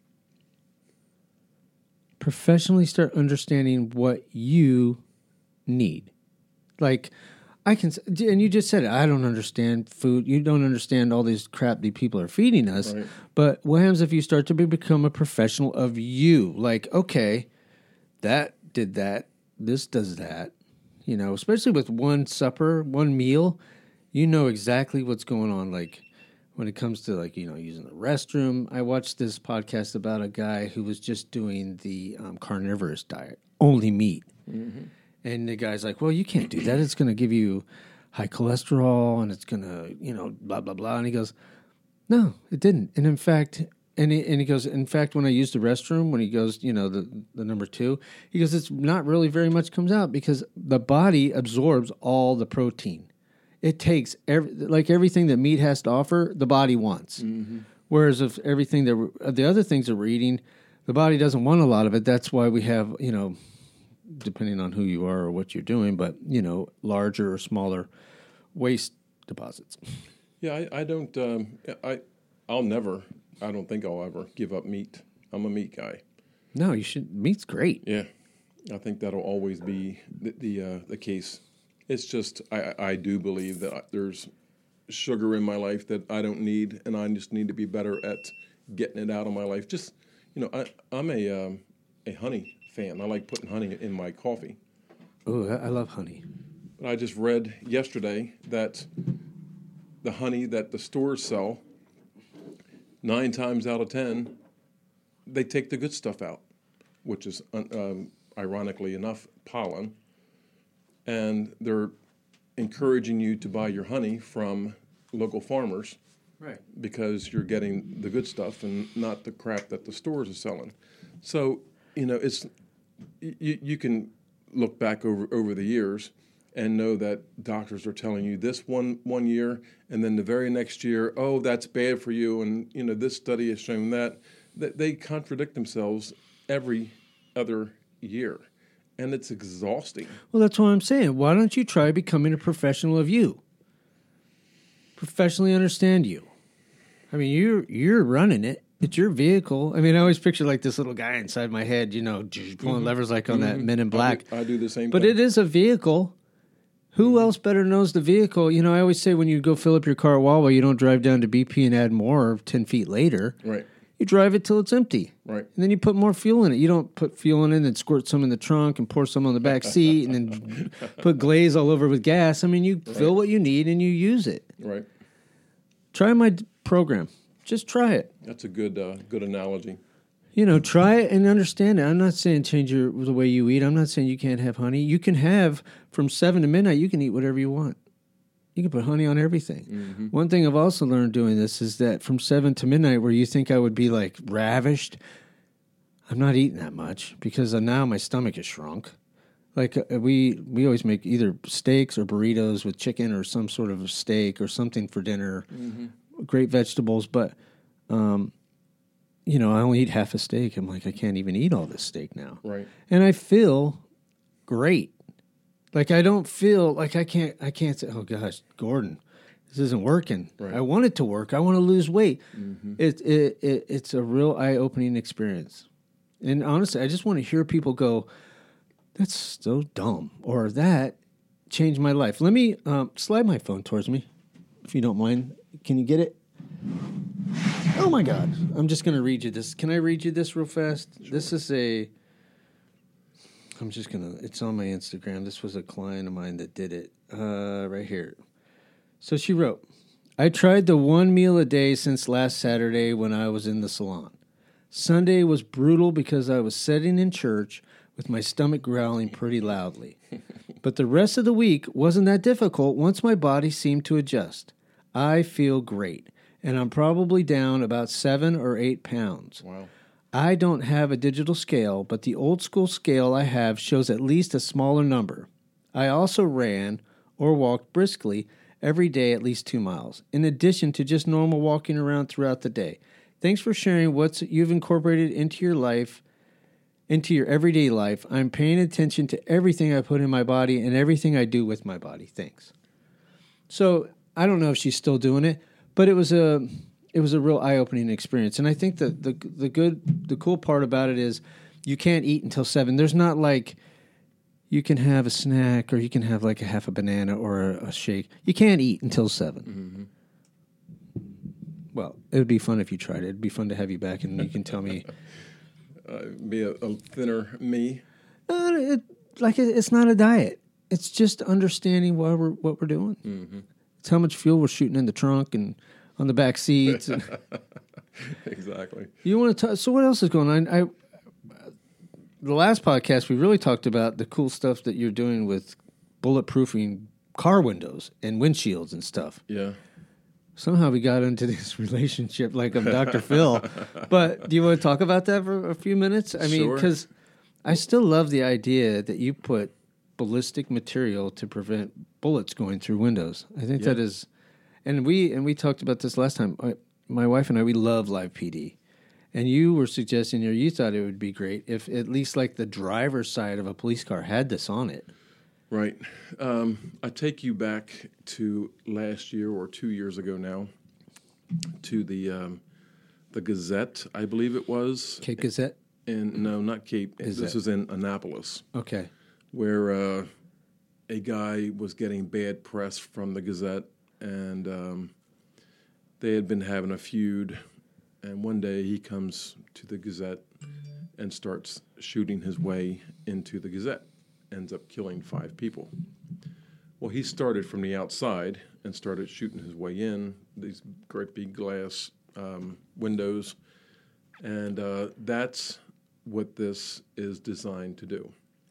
Professionally start understanding what you need. Like, I can, and you just said it, I don't understand food. You don't understand all this crap that people are feeding us. Right. But what happens if you start to be, become a professional of you? Like, okay, that did that. This does that. You know, especially with one supper, one meal, you know exactly what's going on. Like, when it comes to, like, you know, using the restroom. I watched this podcast about a guy who was just doing the um, carnivorous diet, only meat. Mm-hmm. And the guy's like, well, you can't do that. It's going to give you high cholesterol and it's going to, you know, blah, blah, blah. And he goes, no, it didn't. And in fact, and he, and he goes, in fact, when I use the restroom, when he goes, you know, the, the number two, he goes, it's not really very much comes out because the body absorbs all the protein. It takes, every, like everything that meat has to offer, the body wants. Mm-hmm. Whereas if everything that, we're, the other things that we're eating, the body doesn't want a lot of it. That's why we have, you know, depending on who you are or what you're doing, but, you know, larger or smaller waste deposits. Yeah, I, I don't, um, I, I'll never, I don't think I'll ever give up meat. I'm a meat guy. No, you should, meat's great. Yeah, I think that'll always be the the, uh, the case. It's just, I, I do believe that there's sugar in my life that I don't need, and I just need to be better at getting it out of my life. Just, you know, I, I'm a, um, a honey fan. I like putting honey in my coffee. Oh, I love honey. But I just read yesterday that the honey that the stores sell, nine times out of ten, they take the good stuff out, which is, um, ironically enough, pollen. And they're encouraging you to buy your honey from local farmers. Right. Because you're getting the good stuff and not the crap that the stores are selling. So, you know, it's you, you can look back over, over the years and know that doctors are telling you this one one year, and then the very next year, oh, that's bad for you, and, you know, this study has shown that. That they contradict themselves every other year, and it's exhausting. Well, that's what I'm saying. Why don't you try becoming a professional of you? Professionally understand you. I mean, you're you're running it. It's your vehicle. I mean, I always picture like this little guy inside my head, you know, pulling mm-hmm. levers like on mm-hmm. that Men in Black. I do, I do the same but thing. But it is a vehicle. Who mm-hmm. else better knows the vehicle? You know, I always say when you go fill up your car at Wawa, you don't drive down to B P and add more ten feet later. Right. You drive it till it's empty. Right. And then you put more fuel in it. You don't put fuel in it and squirt some in the trunk and pour some on the back seat and then put glaze all over with gas. I mean, you right. fill what you need and you use it. Right. Try my d- program. Just try it. That's a good uh, good analogy. You know, try it and understand it. I'm not saying change your, the way you eat. I'm not saying you can't have honey. You can have, from seven to midnight, you can eat whatever you want. You can put honey on everything. Mm-hmm. One thing I've also learned doing this is that from seven to midnight, where you think I would be like ravished, I'm not eating that much because now my stomach is shrunk. Like uh, we we always make either steaks or burritos with chicken or some sort of a steak or something for dinner. Mm-hmm. Great vegetables, but um, you know, I only eat half a steak. I'm like, I can't even eat all this steak now. Right. And I feel great. Like I don't feel like I can't I can't say, oh gosh, Gordon, this isn't working. Right. I want it to work. I want to lose weight. Mm-hmm. It, it it it's a real eye-opening experience. And honestly, I just want to hear people go, that's so dumb, or that changed my life. Let me um, slide my phone towards me, if you don't mind. Can you get it? Oh my God! I'm just going to read you this. Can I read you this real fast? Sure. This is a. I'm just gonna. It's on my Instagram. This was a client of mine that did it. Uh, right here. So she wrote, "I tried the one meal a day since last Saturday when I was in the salon. Sunday was brutal because I was sitting in church with my stomach growling pretty loudly. But the rest of the week wasn't that difficult once my body seemed to adjust. I feel great, and I'm probably down about seven or eight pounds. Wow. I don't have a digital scale, but the old school scale I have shows at least a smaller number. I also ran or walked briskly every day at least two miles, in addition to just normal walking around throughout the day. Thanks for sharing what you've incorporated into your life, into your everyday life. I'm paying attention to everything I put in my body and everything I do with my body. Thanks. So I don't know if she's still doing it, but it was a it was a real eye-opening experience. And I think that the the good the cool part about it is you can't eat until seven. There's not like you can have a snack or you can have like a half a banana or a, a shake. You can't eat until seven. Mm-hmm. Well, it would be fun if you tried it. It'd be fun to have you back, and you can tell me. Uh, be a, a thinner me. Uh, it, like it, it's not a diet. It's just understanding what we're what we're doing. Mm-hmm. It's how much fuel we're shooting in the trunk and on the back seats. And exactly. You want to talk? So what else is going on? I the last podcast we really talked about the cool stuff that you're doing with bulletproofing car windows and windshields and stuff. Yeah. Somehow we got into this relationship like I'm Doctor Phil. But do you want to talk about that for a few minutes? I mean, because sure. I still love the idea that you put ballistic material to prevent bullets going through windows. I think yeah. that is, and we and we talked about this last time. I, my wife and I, we love Live P D. And you were suggesting, or you thought it would be great if at least like the driver's side of a police car had this on it. Right. Um, I take you back to last year or two years ago now to the um, the Gazette, I believe it was. Cape Gazette? In, no, not Cape. Gazette. This was in Annapolis. Okay. Where uh, a guy was getting bad press from the Gazette, and um, they had been having a feud. And one day he comes to the Gazette and starts shooting his way into the Gazette. Ends up killing five people. Well, he started from the outside and started shooting his way in, these great big glass um, windows. And uh, that's what this is designed to do.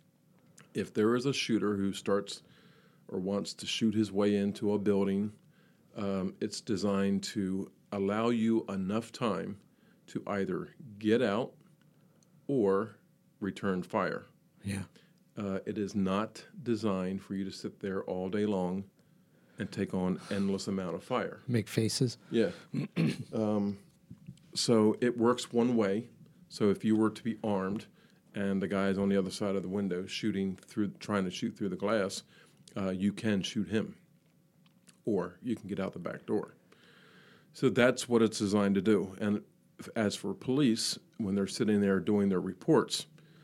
If there is a shooter who starts or wants to shoot his way into a building, um, it's designed to allow you enough time to either get out or return fire. Yeah. Uh, it is not designed for you to sit there all day long and take on endless amount of fire. Make faces. Yeah. um, so it works one way. So if you were to be armed and the guy is on the other side of the window shooting through, trying to shoot through the glass, uh, you can shoot him, or you can get out the back door. So that's what it's designed to do. And as for police, when they're sitting there doing their reports,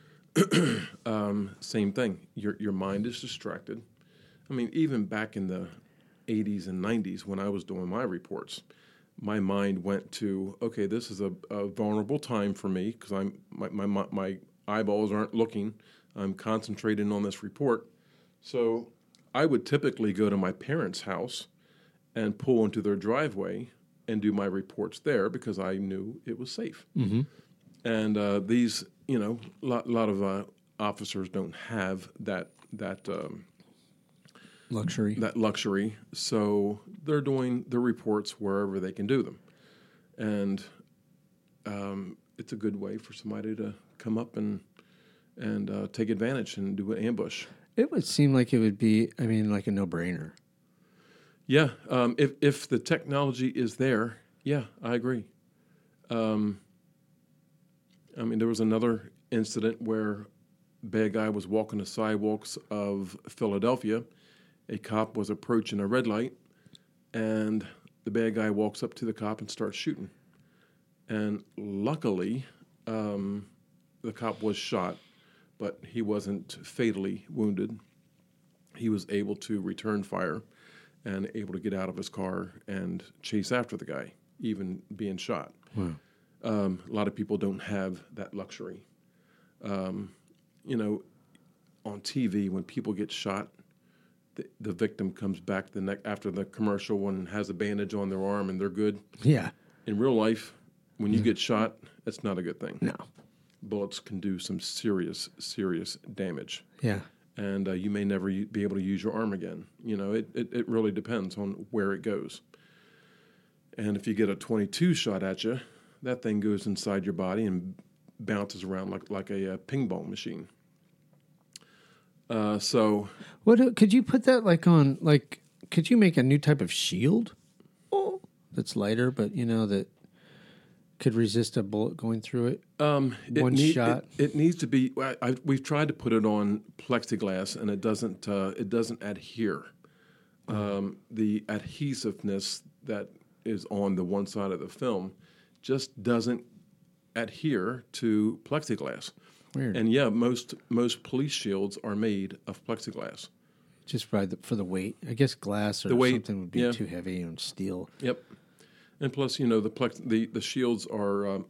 um, same thing. Your your mind is distracted. I mean, even back in the eighties and nineties when I was doing my reports, my mind went to, okay, this is a, a vulnerable time for me because I'm my, my my eyeballs aren't looking. I'm concentrating on this report. So I would typically go to my parents' house and pull into their driveway and do my reports there because I knew it was safe. Mm-hmm. And uh, these, you know, a lot, lot of uh, officers don't have that that um, luxury. That luxury, so they're doing their reports wherever they can do them, and um, it's a good way for somebody to come up and and uh, take advantage and do an ambush. It would seem like it would be, I mean, like a no-brainer. Yeah, um, if if the technology is there, yeah, I agree. Um, I mean, there was another incident where a bad guy was walking the sidewalks of Philadelphia. A cop was approaching a red light, and the bad guy walks up to the cop and starts shooting. And luckily, um, the cop was shot, but he wasn't fatally wounded. He was able to return fire and able to get out of his car and chase after the guy, even being shot. Wow. Um, a lot of people don't have that luxury. Um, you know, on T V, when people get shot, the, the victim comes back the ne- after the commercial and has a bandage on their arm and they're good. Yeah. In real life, when you get shot, that's not a good thing. No. Bullets can do some serious, serious damage. Yeah. And uh, you may never u- be able to use your arm again. You know, it, it, it really depends on where it goes. And if you get a twenty-two shot at you, that thing goes inside your body and bounces around like like a, a ping pong machine. Uh, so, What could you put that like on? Like, could you make a new type of shield? Oh, that's lighter, but you know that could resist a bullet going through it. um, it One need- shot. It, it needs to be. I, I, we've tried to put it on plexiglass, and it doesn't. Uh, it doesn't adhere. Um, the adhesiveness that is on the one side of the film just doesn't adhere to plexiglass. Weird. And yeah, most most police shields are made of plexiglass. Just for the, for the weight, I guess glass or The weight, something would be yeah. too heavy, and steel. Yep. And plus, you know, the plex the, the shields are um,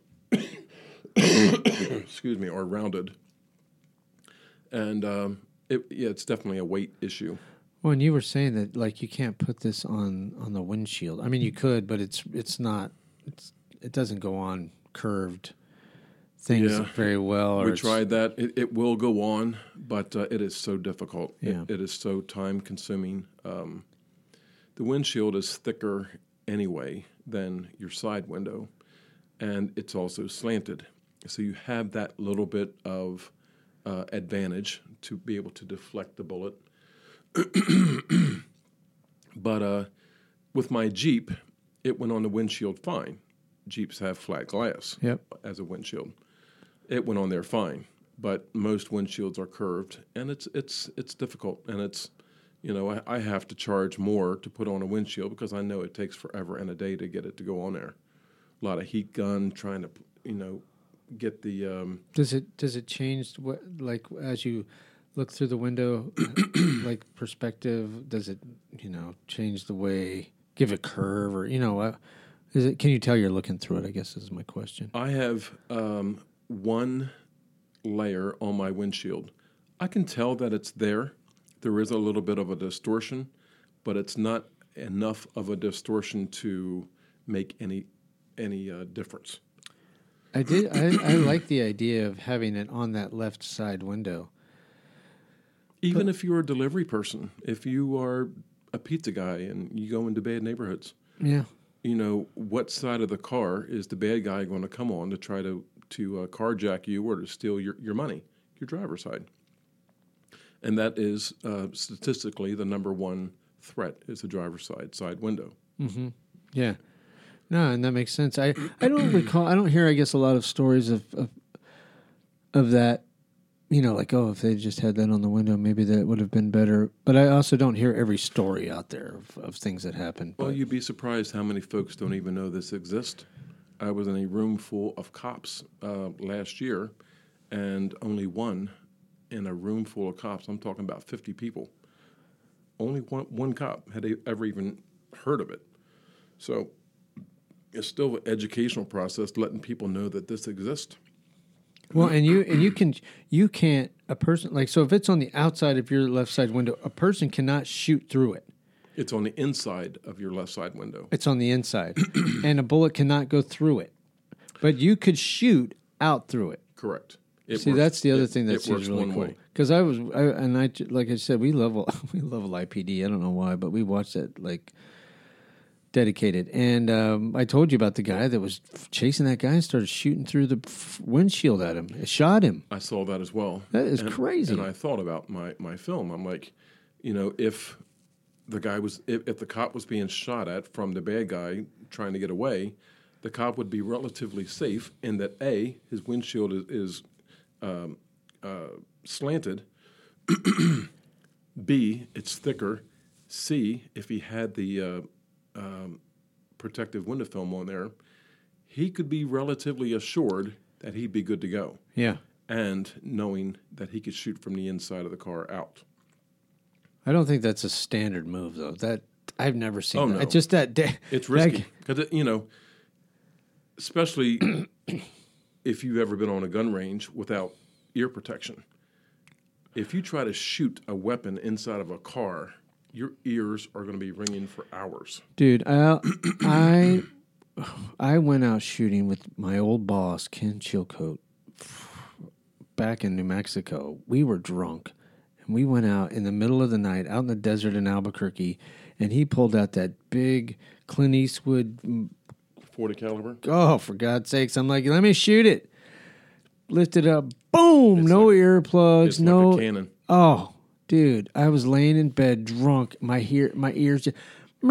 excuse me, are rounded. And um, it, yeah, it's definitely a weight issue. Well, and you were saying that like you can't put this on, on the windshield. I mean, you could, but it's it's not. It's it doesn't go on curved things Yeah. very well. Or We it's- tried that. It, it will go on, but uh, it is so difficult. It- Yeah. it is so time consuming. Um, the windshield is thicker anyway than your side window, and it's also slanted. So you have that little bit of uh, advantage to be able to deflect the bullet. But uh, with my Jeep, it went on the windshield fine. Jeeps have flat glass Yep. as a windshield. It went on there fine, but most windshields are curved, and it's it's it's difficult, and it's you know I, I have to charge more to put on a windshield because I know it takes forever and a day to get it to go on there. A lot of heat gun trying to you know get the um, Does it does it change what like as you look through the window, like perspective? Does it you know change the way give a curve or you know uh, is it? Can you tell you're looking through it? I guess is my question. I have um, one layer on my windshield. I can tell that it's there. There is a little bit of a distortion, but it's not enough of a distortion to make any any uh, difference. I did. I, I like the idea of having it on that left side window. Even if you're a delivery person, if you are a pizza guy and you go into bad neighborhoods, Yeah. you know, what side of the car is the bad guy going to come on to try to, to uh, carjack you or to steal your, your money? Your driver's side. And that is uh, statistically the number one threat is the driver's side, side window. Mm-hmm. Yeah. No, and that makes sense. I, I don't recall, I don't hear, I guess, a lot of stories of, of, of that. You know, like, oh, if they just had that on the window, maybe that would have been better. But I also don't hear every story out there of, of things that happen. Well, But you'd be surprised how many folks don't even know this exists. I was in a room full of cops uh, last year, and only one in a room full of cops, I'm talking about fifty people, only one, one cop had ever even heard of it. So it's still an educational process letting people know that this exists. well, and you and you can you can't a person like so if it's on the outside of your left side window, a person cannot shoot through it. It's on the inside of your left side window. It's on the inside, and a bullet cannot go through it. But you could shoot out through it. Correct. It See, works- that's the other it- thing that it seems works really one cool. way. Because I was, I, and I, like I said, we level, we level I P D. I don't know why, but we watched that like dedicated. And um, I told you about the guy that was chasing that guy and started shooting through the f- windshield at him. It shot him. I saw that as well. That is And- crazy. And I thought about my, my film. I'm like, you know, if the guy was, if, if the cop was being shot at from the bad guy trying to get away, the cop would be relatively safe in that A, his windshield is, is um, uh, slanted. B, it's thicker. C, if he had the uh, um, protective window film on there, he could be relatively assured that he'd be good to go. Yeah. And knowing that he could shoot from the inside of the car out. I don't think that's a standard move, though. That I've never seen. Oh, that. no. Just that. Da- It's that- risky because you know, especially if you've ever been on a gun range without ear protection. If you try to shoot a weapon inside of a car, your ears are going to be ringing for hours. Dude, I, I I went out shooting with my old boss, Ken Chilcote, back in New Mexico. We were drunk, and we went out in the middle of the night, out in the desert in Albuquerque, and he pulled out that big Clint Eastwood. forty caliber. Oh, for God's sakes! I'm like, let me shoot it. Lift it up, boom! It's no like- earplugs, It's no. like a cannon. Oh, dude, I was laying in bed drunk. My ear, my ears just.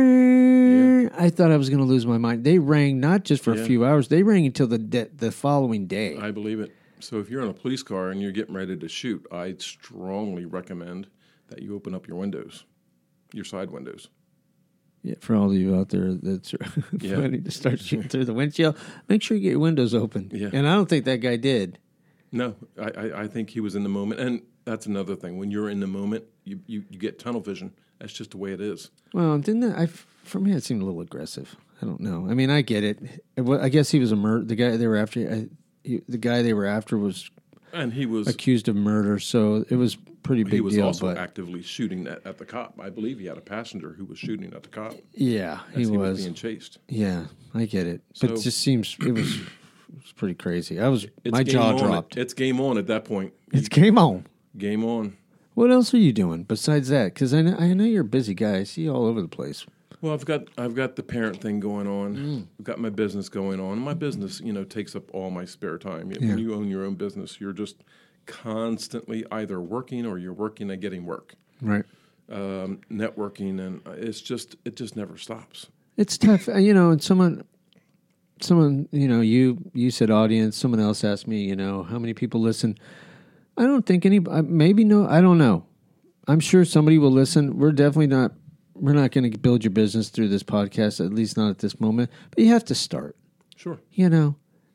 Yeah. I thought I was going to lose my mind. They rang not just for yeah. a few hours. They rang until the de- the following day. I believe it. So if you're in a police car and you're getting ready to shoot, I strongly recommend that you open up your windows, your side windows. Yeah, for all of you out there that's yeah. ready to start shooting through the windshield, make sure you get your windows open. Yeah. And I don't think that guy did. No, I, I, I think he was in the moment. And that's another thing. When you're in the moment, you, you, you get tunnel vision. That's just the way it is. Well, didn't that, I, for me, it seemed a little aggressive. I don't know. I mean, I get it. I guess he was a murder. The guy they were after, I, he, the guy they were after was, and he was accused of murder. So it was pretty big deal. He was deal, also but, actively shooting at, at the cop. I believe he had a passenger who was shooting at the cop. Yeah, he was. he was being chased. Yeah, I get it. So, but it just seems it was, it was pretty crazy. I was it's my jaw on. dropped. It's game on at that point. It's game on. Game on. What else are you doing besides that? Because I know, I know you're a busy guy. I see you all over the place. Well, I've got I've got the parent thing going on. Mm. I've got my business going on. My business, you know, takes up all my spare time. When Yeah. you own your own business, you're just constantly either working or you're working at getting work. Right. Um, networking, and it's just it just never stops. It's tough, uh, you know. And someone, someone, you know, you you said audience. Someone else asked me, you know, how many people listen. I don't think any. Maybe no. I don't know. I'm sure somebody will listen. We're definitely not. We're not going to build your business through this podcast, at least not at this moment. But you have to start. Sure. You know,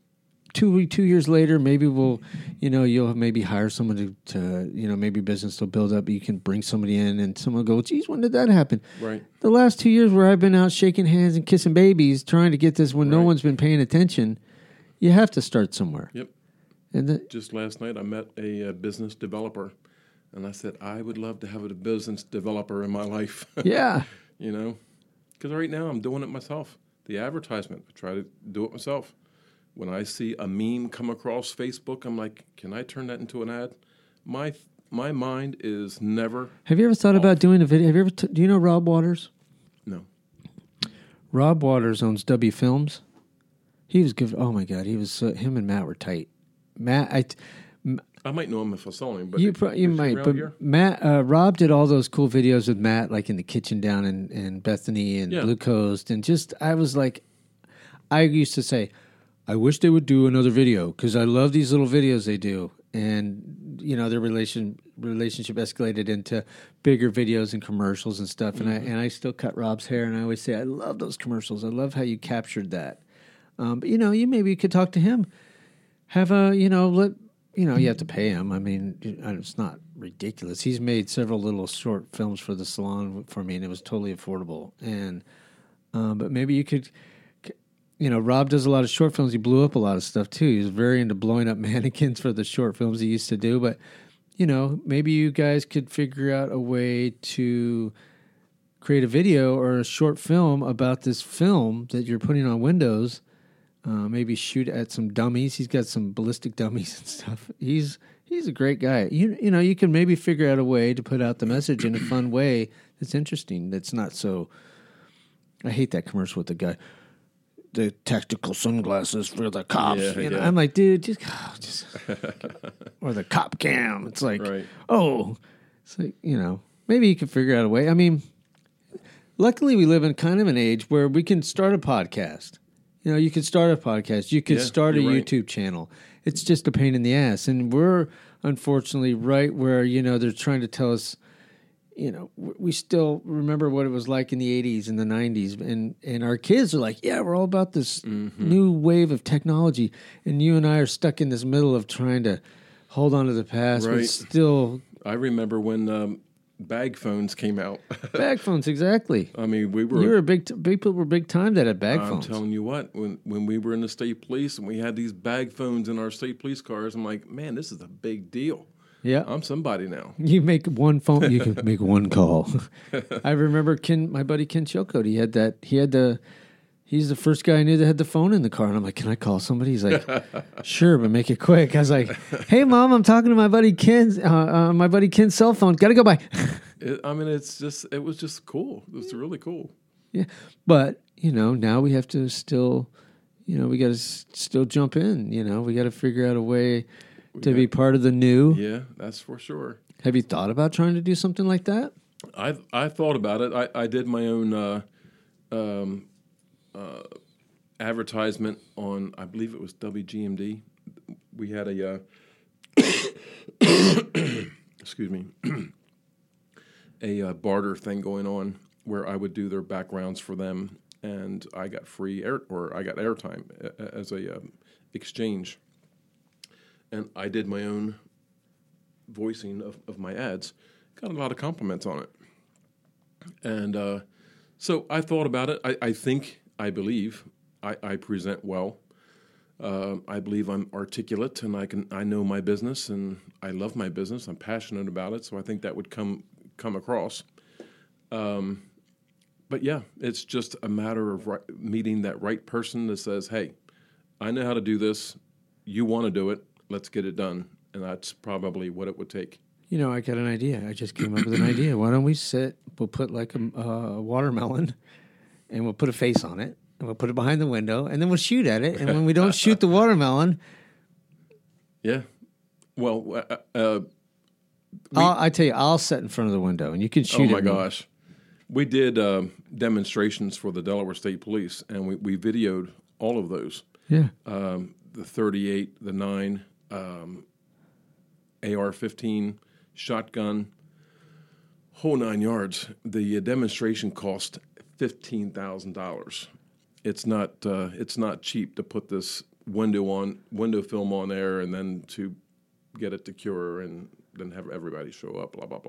two two years later, maybe we'll, you know, you'll maybe hire someone to, to you know, maybe business will build up. You can bring somebody in, and someone will go, geez, when did that happen? Right. The last two years where I've been out shaking hands and kissing babies, trying to get this when right. no one's been paying attention, you have to start somewhere. Yep. And the, just last night, I met a, uh business developer, and I said, I would love to have a business developer in my life. Yeah. You know, because right now I'm doing it myself. The advertisement, I try to do it myself. When I see a meme come across Facebook, I'm like, can I turn that into an ad? My my mind is never. Have you ever thought off. about doing a video? Have you ever? T- do you know Rob Waters? No. Rob Waters owns W Films. He was good. Oh my God, he was. Uh, him and Matt were tight. Matt, I. T- I might know him if I saw him, but you pro- you might. But here? Matt, uh, Rob did all those cool videos with Matt, like in the kitchen down in, in Bethany and yeah. Blue Coast, and just I was like, I used to say, I wish they would do another video because I love these little videos they do, and you know their relation relationship escalated into bigger videos and commercials and stuff, and mm-hmm. I and I still cut Rob's hair, and I always say I love those commercials. I love how you captured that. Um, but you know, you maybe could talk to him, have a you know let. You know, you have to pay him. I mean, it's not ridiculous. He's made several little short films for the salon for me, and it was totally affordable. And um, but maybe you could, you know, Rob does a lot of short films. He blew up a lot of stuff too. He was very into blowing up mannequins for the short films he used to do. But you know, maybe you guys could figure out a way to create a video or a short film about this film that you're putting on Windows. Uh, maybe shoot at some dummies. He's got some ballistic dummies and stuff. He's he's a great guy. You you know you can maybe figure out a way to put out the message in a fun way that's interesting. That's not so. I hate that commercial with the guy, the tactical sunglasses for the cops. Yeah, you know, yeah. I'm like, dude, just, oh, just or the cop cam. It's like, right. oh, it's like you know maybe you can figure out a way. I mean, luckily we live in kind of an age where we can start a podcast. You know, you could start a podcast. You could yeah, start a right. YouTube channel. It's just a pain in the ass. And we're, unfortunately, right where, you know, they're trying to tell us, you know, we still remember what it was like in the eighties and the nineties. And, and our kids are like, yeah, we're all about this mm-hmm. new wave of technology. And you and I are stuck in this middle of trying to hold on to the past. Right. But still. I remember when um, bag phones came out. Bag phones, exactly. I mean, we were. You were a big, t- people were big time that had bag I'm phones. I'm telling you what, when when we were in the state police and we had these bag phones in our state police cars, I'm like, man, this is a big deal. Yeah, I'm somebody now. You make one phone, you can make one call. I remember Ken, my buddy Ken Chilcote. He had that. He had the. He's the first guy I knew that had the phone in the car, and I'm like, "Can I call somebody?" He's like, "Sure, but make it quick." I was like, "Hey, Mom, I'm talking to my buddy Ken's, uh, uh, my buddy Ken's cell phone. Got to go by." It, I mean, it's just, it was just cool. It was really cool. Yeah, but you know, now we have to still, you know, we got to s- still jump in. You know, we got to figure out a way We to got, be part of the new. Yeah, that's for sure. Have you thought about trying to do something like that? I I thought about it. I, I did my own uh, um, uh, advertisement on, I believe it was W G M D. We had a, uh, excuse me, a uh, barter thing going on where I would do their backgrounds for them, and I got free air, or I got airtime as a um, exchange. And I did my own voicing of, of my ads. Got a lot of compliments on it. And uh, so I thought about it. I, I think, I believe, I, I present well. Uh, I believe I'm articulate, and I can I know my business, and I love my business. I'm passionate about it, so I think that would come come across. Um, but yeah, it's just a matter of right, meeting that right person that says, "Hey, I know how to do this. You want to do it. Let's get it done." And that's probably what it would take. You know, I got an idea. I just came up with an idea. Why don't we sit? We'll put like a uh, watermelon, and we'll put a face on it. And we'll put it behind the window, and then we'll shoot at it. And when we don't shoot the watermelon, yeah, well, uh, uh, we, I'll, I tell you, I'll sit in front of the window, and you can shoot. Oh my at gosh, we did uh, demonstrations for the Delaware State Police, and we, we videoed all of those. Yeah, um, the thirty-eight, the nine, um, A R fifteen, shotgun, whole nine yards. The uh, demonstration cost fifteen thousand dollars. It's not uh, it's not cheap to put this window on window film on there and then to get it to cure and then have everybody show up. Blah blah blah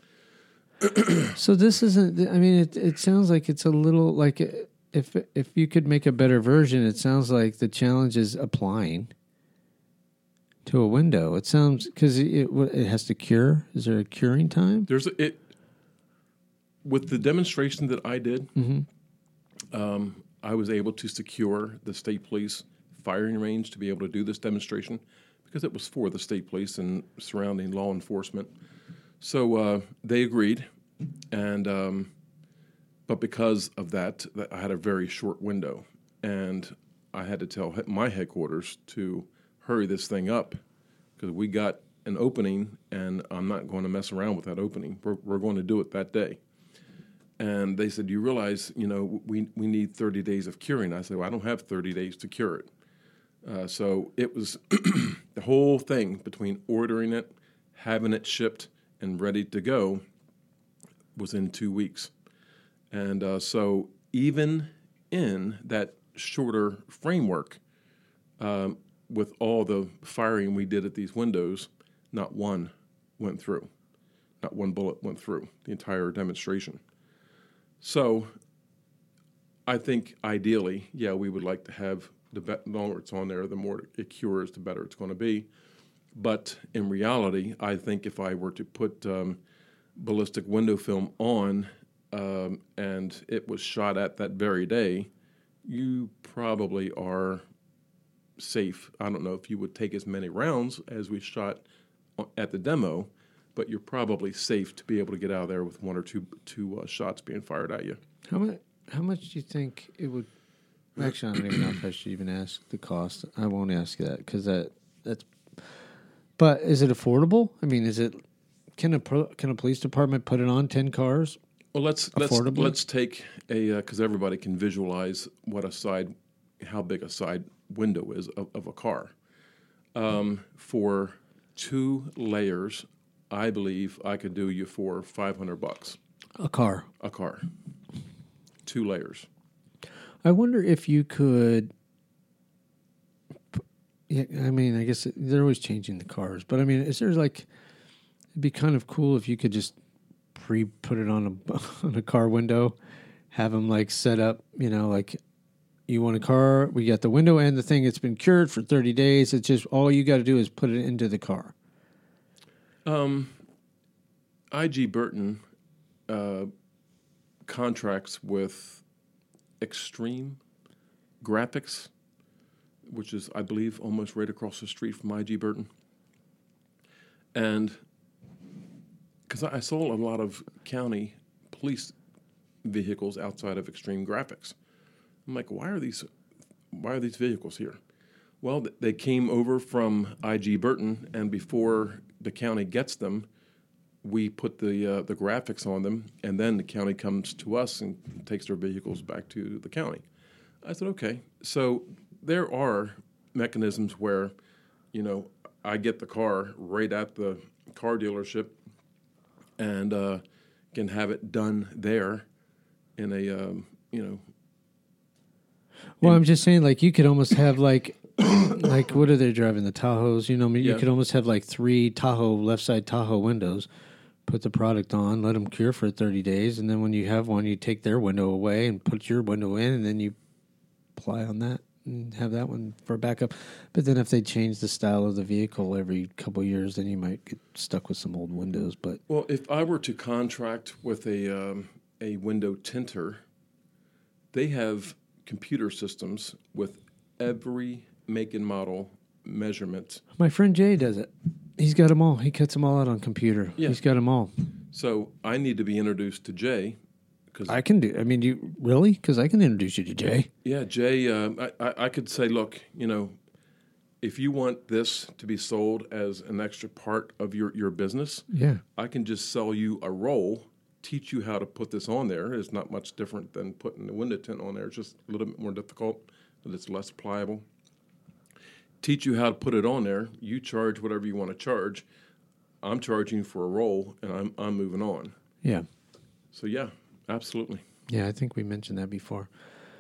blah. So this isn't. I mean, it it sounds like it's a little like if if you could make a better version, it sounds like the challenge is applying to a window. It sounds because it it has to cure. Is there a curing time? There's a, it with the demonstration that I did. Mm-hmm. Um, I was able to secure the state police firing range to be able to do this demonstration because it was for the state police and surrounding law enforcement. So uh, they agreed, and um, but because of that, that, I had a very short window, and I had to tell my headquarters to hurry this thing up because we got an opening, and I'm not going to mess around with that opening. We're, we're going to do it that day. And they said, "You realize, you know, we we need thirty days of curing." I said, "Well, I don't have thirty days to cure it." Uh, so it was the whole thing between ordering it, having it shipped, and ready to go was in two weeks. And uh, so even in that shorter framework, um, with all the firing we did at these windows, not one went through. Not one bullet went through the entire demonstration. So I think ideally, yeah, we would like to have the, be- the longer it's on there, the more it cures, the better it's going to be. But in reality, I think if I were to put um, ballistic window film on um, and it was shot at that very day, you probably are safe. I don't know if you would take as many rounds as we shot at the demo, but you're probably safe to be able to get out of there with one or two two uh, shots being fired at you. How much? How much do you think it would? Actually, I don't even know if I should even ask the cost. I won't ask you that because that that's. But is it affordable? I mean, is it? Can a pro, can a police department put it on ten cars? Well, let's let's let's take a because uh, everybody can visualize what a side, how big a side window is of, of a car. Um, for two layers, I believe I could do you for five hundred bucks. A car. A car. Two layers. I wonder if you could. Yeah, I mean, I guess they're always changing the cars, but I mean, is there like? It'd be kind of cool if you could just pre put it on a on a car window, have them like set up. You know, like you want a car, we got the window and the thing. It's been cured for thirty days. It's just all you got to do is put it into the car. Um, I G Burton uh, contracts with Extreme Graphics, which is, I believe, almost right across the street from I G Burton. And because I saw a lot of county police vehicles outside of Extreme Graphics, I'm like, why are these, why are these vehicles here? Well, they came over from I G Burton, and before the county gets them, we put the uh, the graphics on them, and then the county comes to us and takes their vehicles back to the county. I said, okay. So there are mechanisms where, you know, I get the car right at the car dealership and uh, can have it done there in a, um, you know. Well, I'm just saying, like, you could almost have, like, like, what are they driving, the Tahoes? You know, I mean, you Yeah. could almost have, like, three Tahoe, left side Tahoe windows, put the product on, let them cure for thirty days, and then when you have one, you take their window away and put your window in, and then you apply on that and have that one for backup. But then if they change the style of the vehicle every couple of years, then you might get stuck with some old windows. But Well, if I were to contract with a um, a window tinter, they have computer systems with every make and model measurement. my friend Jay does it. He's got them all. He cuts them all out on computer. Yeah. He's got them all. So I need to be introduced to Jay. Cause, I can do. I mean, you really? Because I can introduce you to Jay. yeah, Jay, uh, I, I, I could say, look, you know, if you want this to be sold as an extra part of your, your business, Yeah. I can just sell you a roll, teach you how to put this on there. It's not much different than putting the window tint on there. It's just a little bit more difficult, but it's less pliable. Teach you how to put it on there. You charge whatever you want to charge. I'm charging for a roll, and I'm I'm moving on. Yeah. So yeah, absolutely. Yeah, I think we mentioned that before.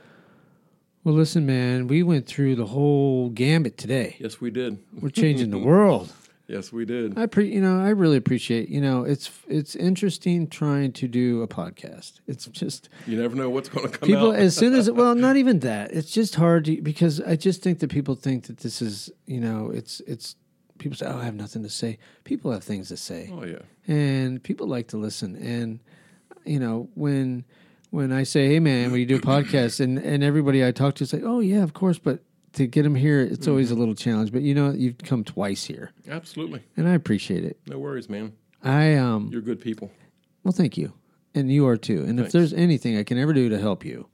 Well, listen, man, we went through the whole gambit today. Yes, we did. We're changing the world. Yes, we did. I pre, you know, I really appreciate. You know, it's it's interesting trying to do a podcast. It's just You never know what's going to come people out. as soon as well, not even that. It's just hard to, because I just think that people think that this is, you know, it's it's people say, oh, I have nothing to say. People have things to say. Oh yeah. And people like to listen. And you know, when when I say, "Hey, man, when you do a podcast," and and everybody I talk to is like, "Oh yeah, of course," but to get them here, it's mm-hmm. always a little challenge. But you know, you've come twice here, Absolutely. and I appreciate it. No worries, man. I um, You're good people. well, thank you, and you are too. And Thanks. if there's anything I can ever do to help you,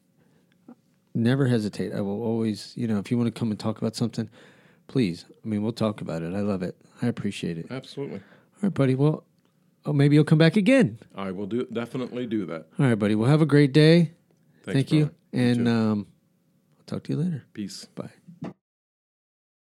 never hesitate. I will always, you know, if you want to come and talk about something, please. I mean, we'll talk about it. I love it. I appreciate it. Absolutely. All right, buddy. Well. Oh, maybe you'll come back again. I will do definitely do that. All right, buddy. Well, have a great day. Thanks, Thank you. brother. You And too. um, I'll talk to you later. Peace. Bye.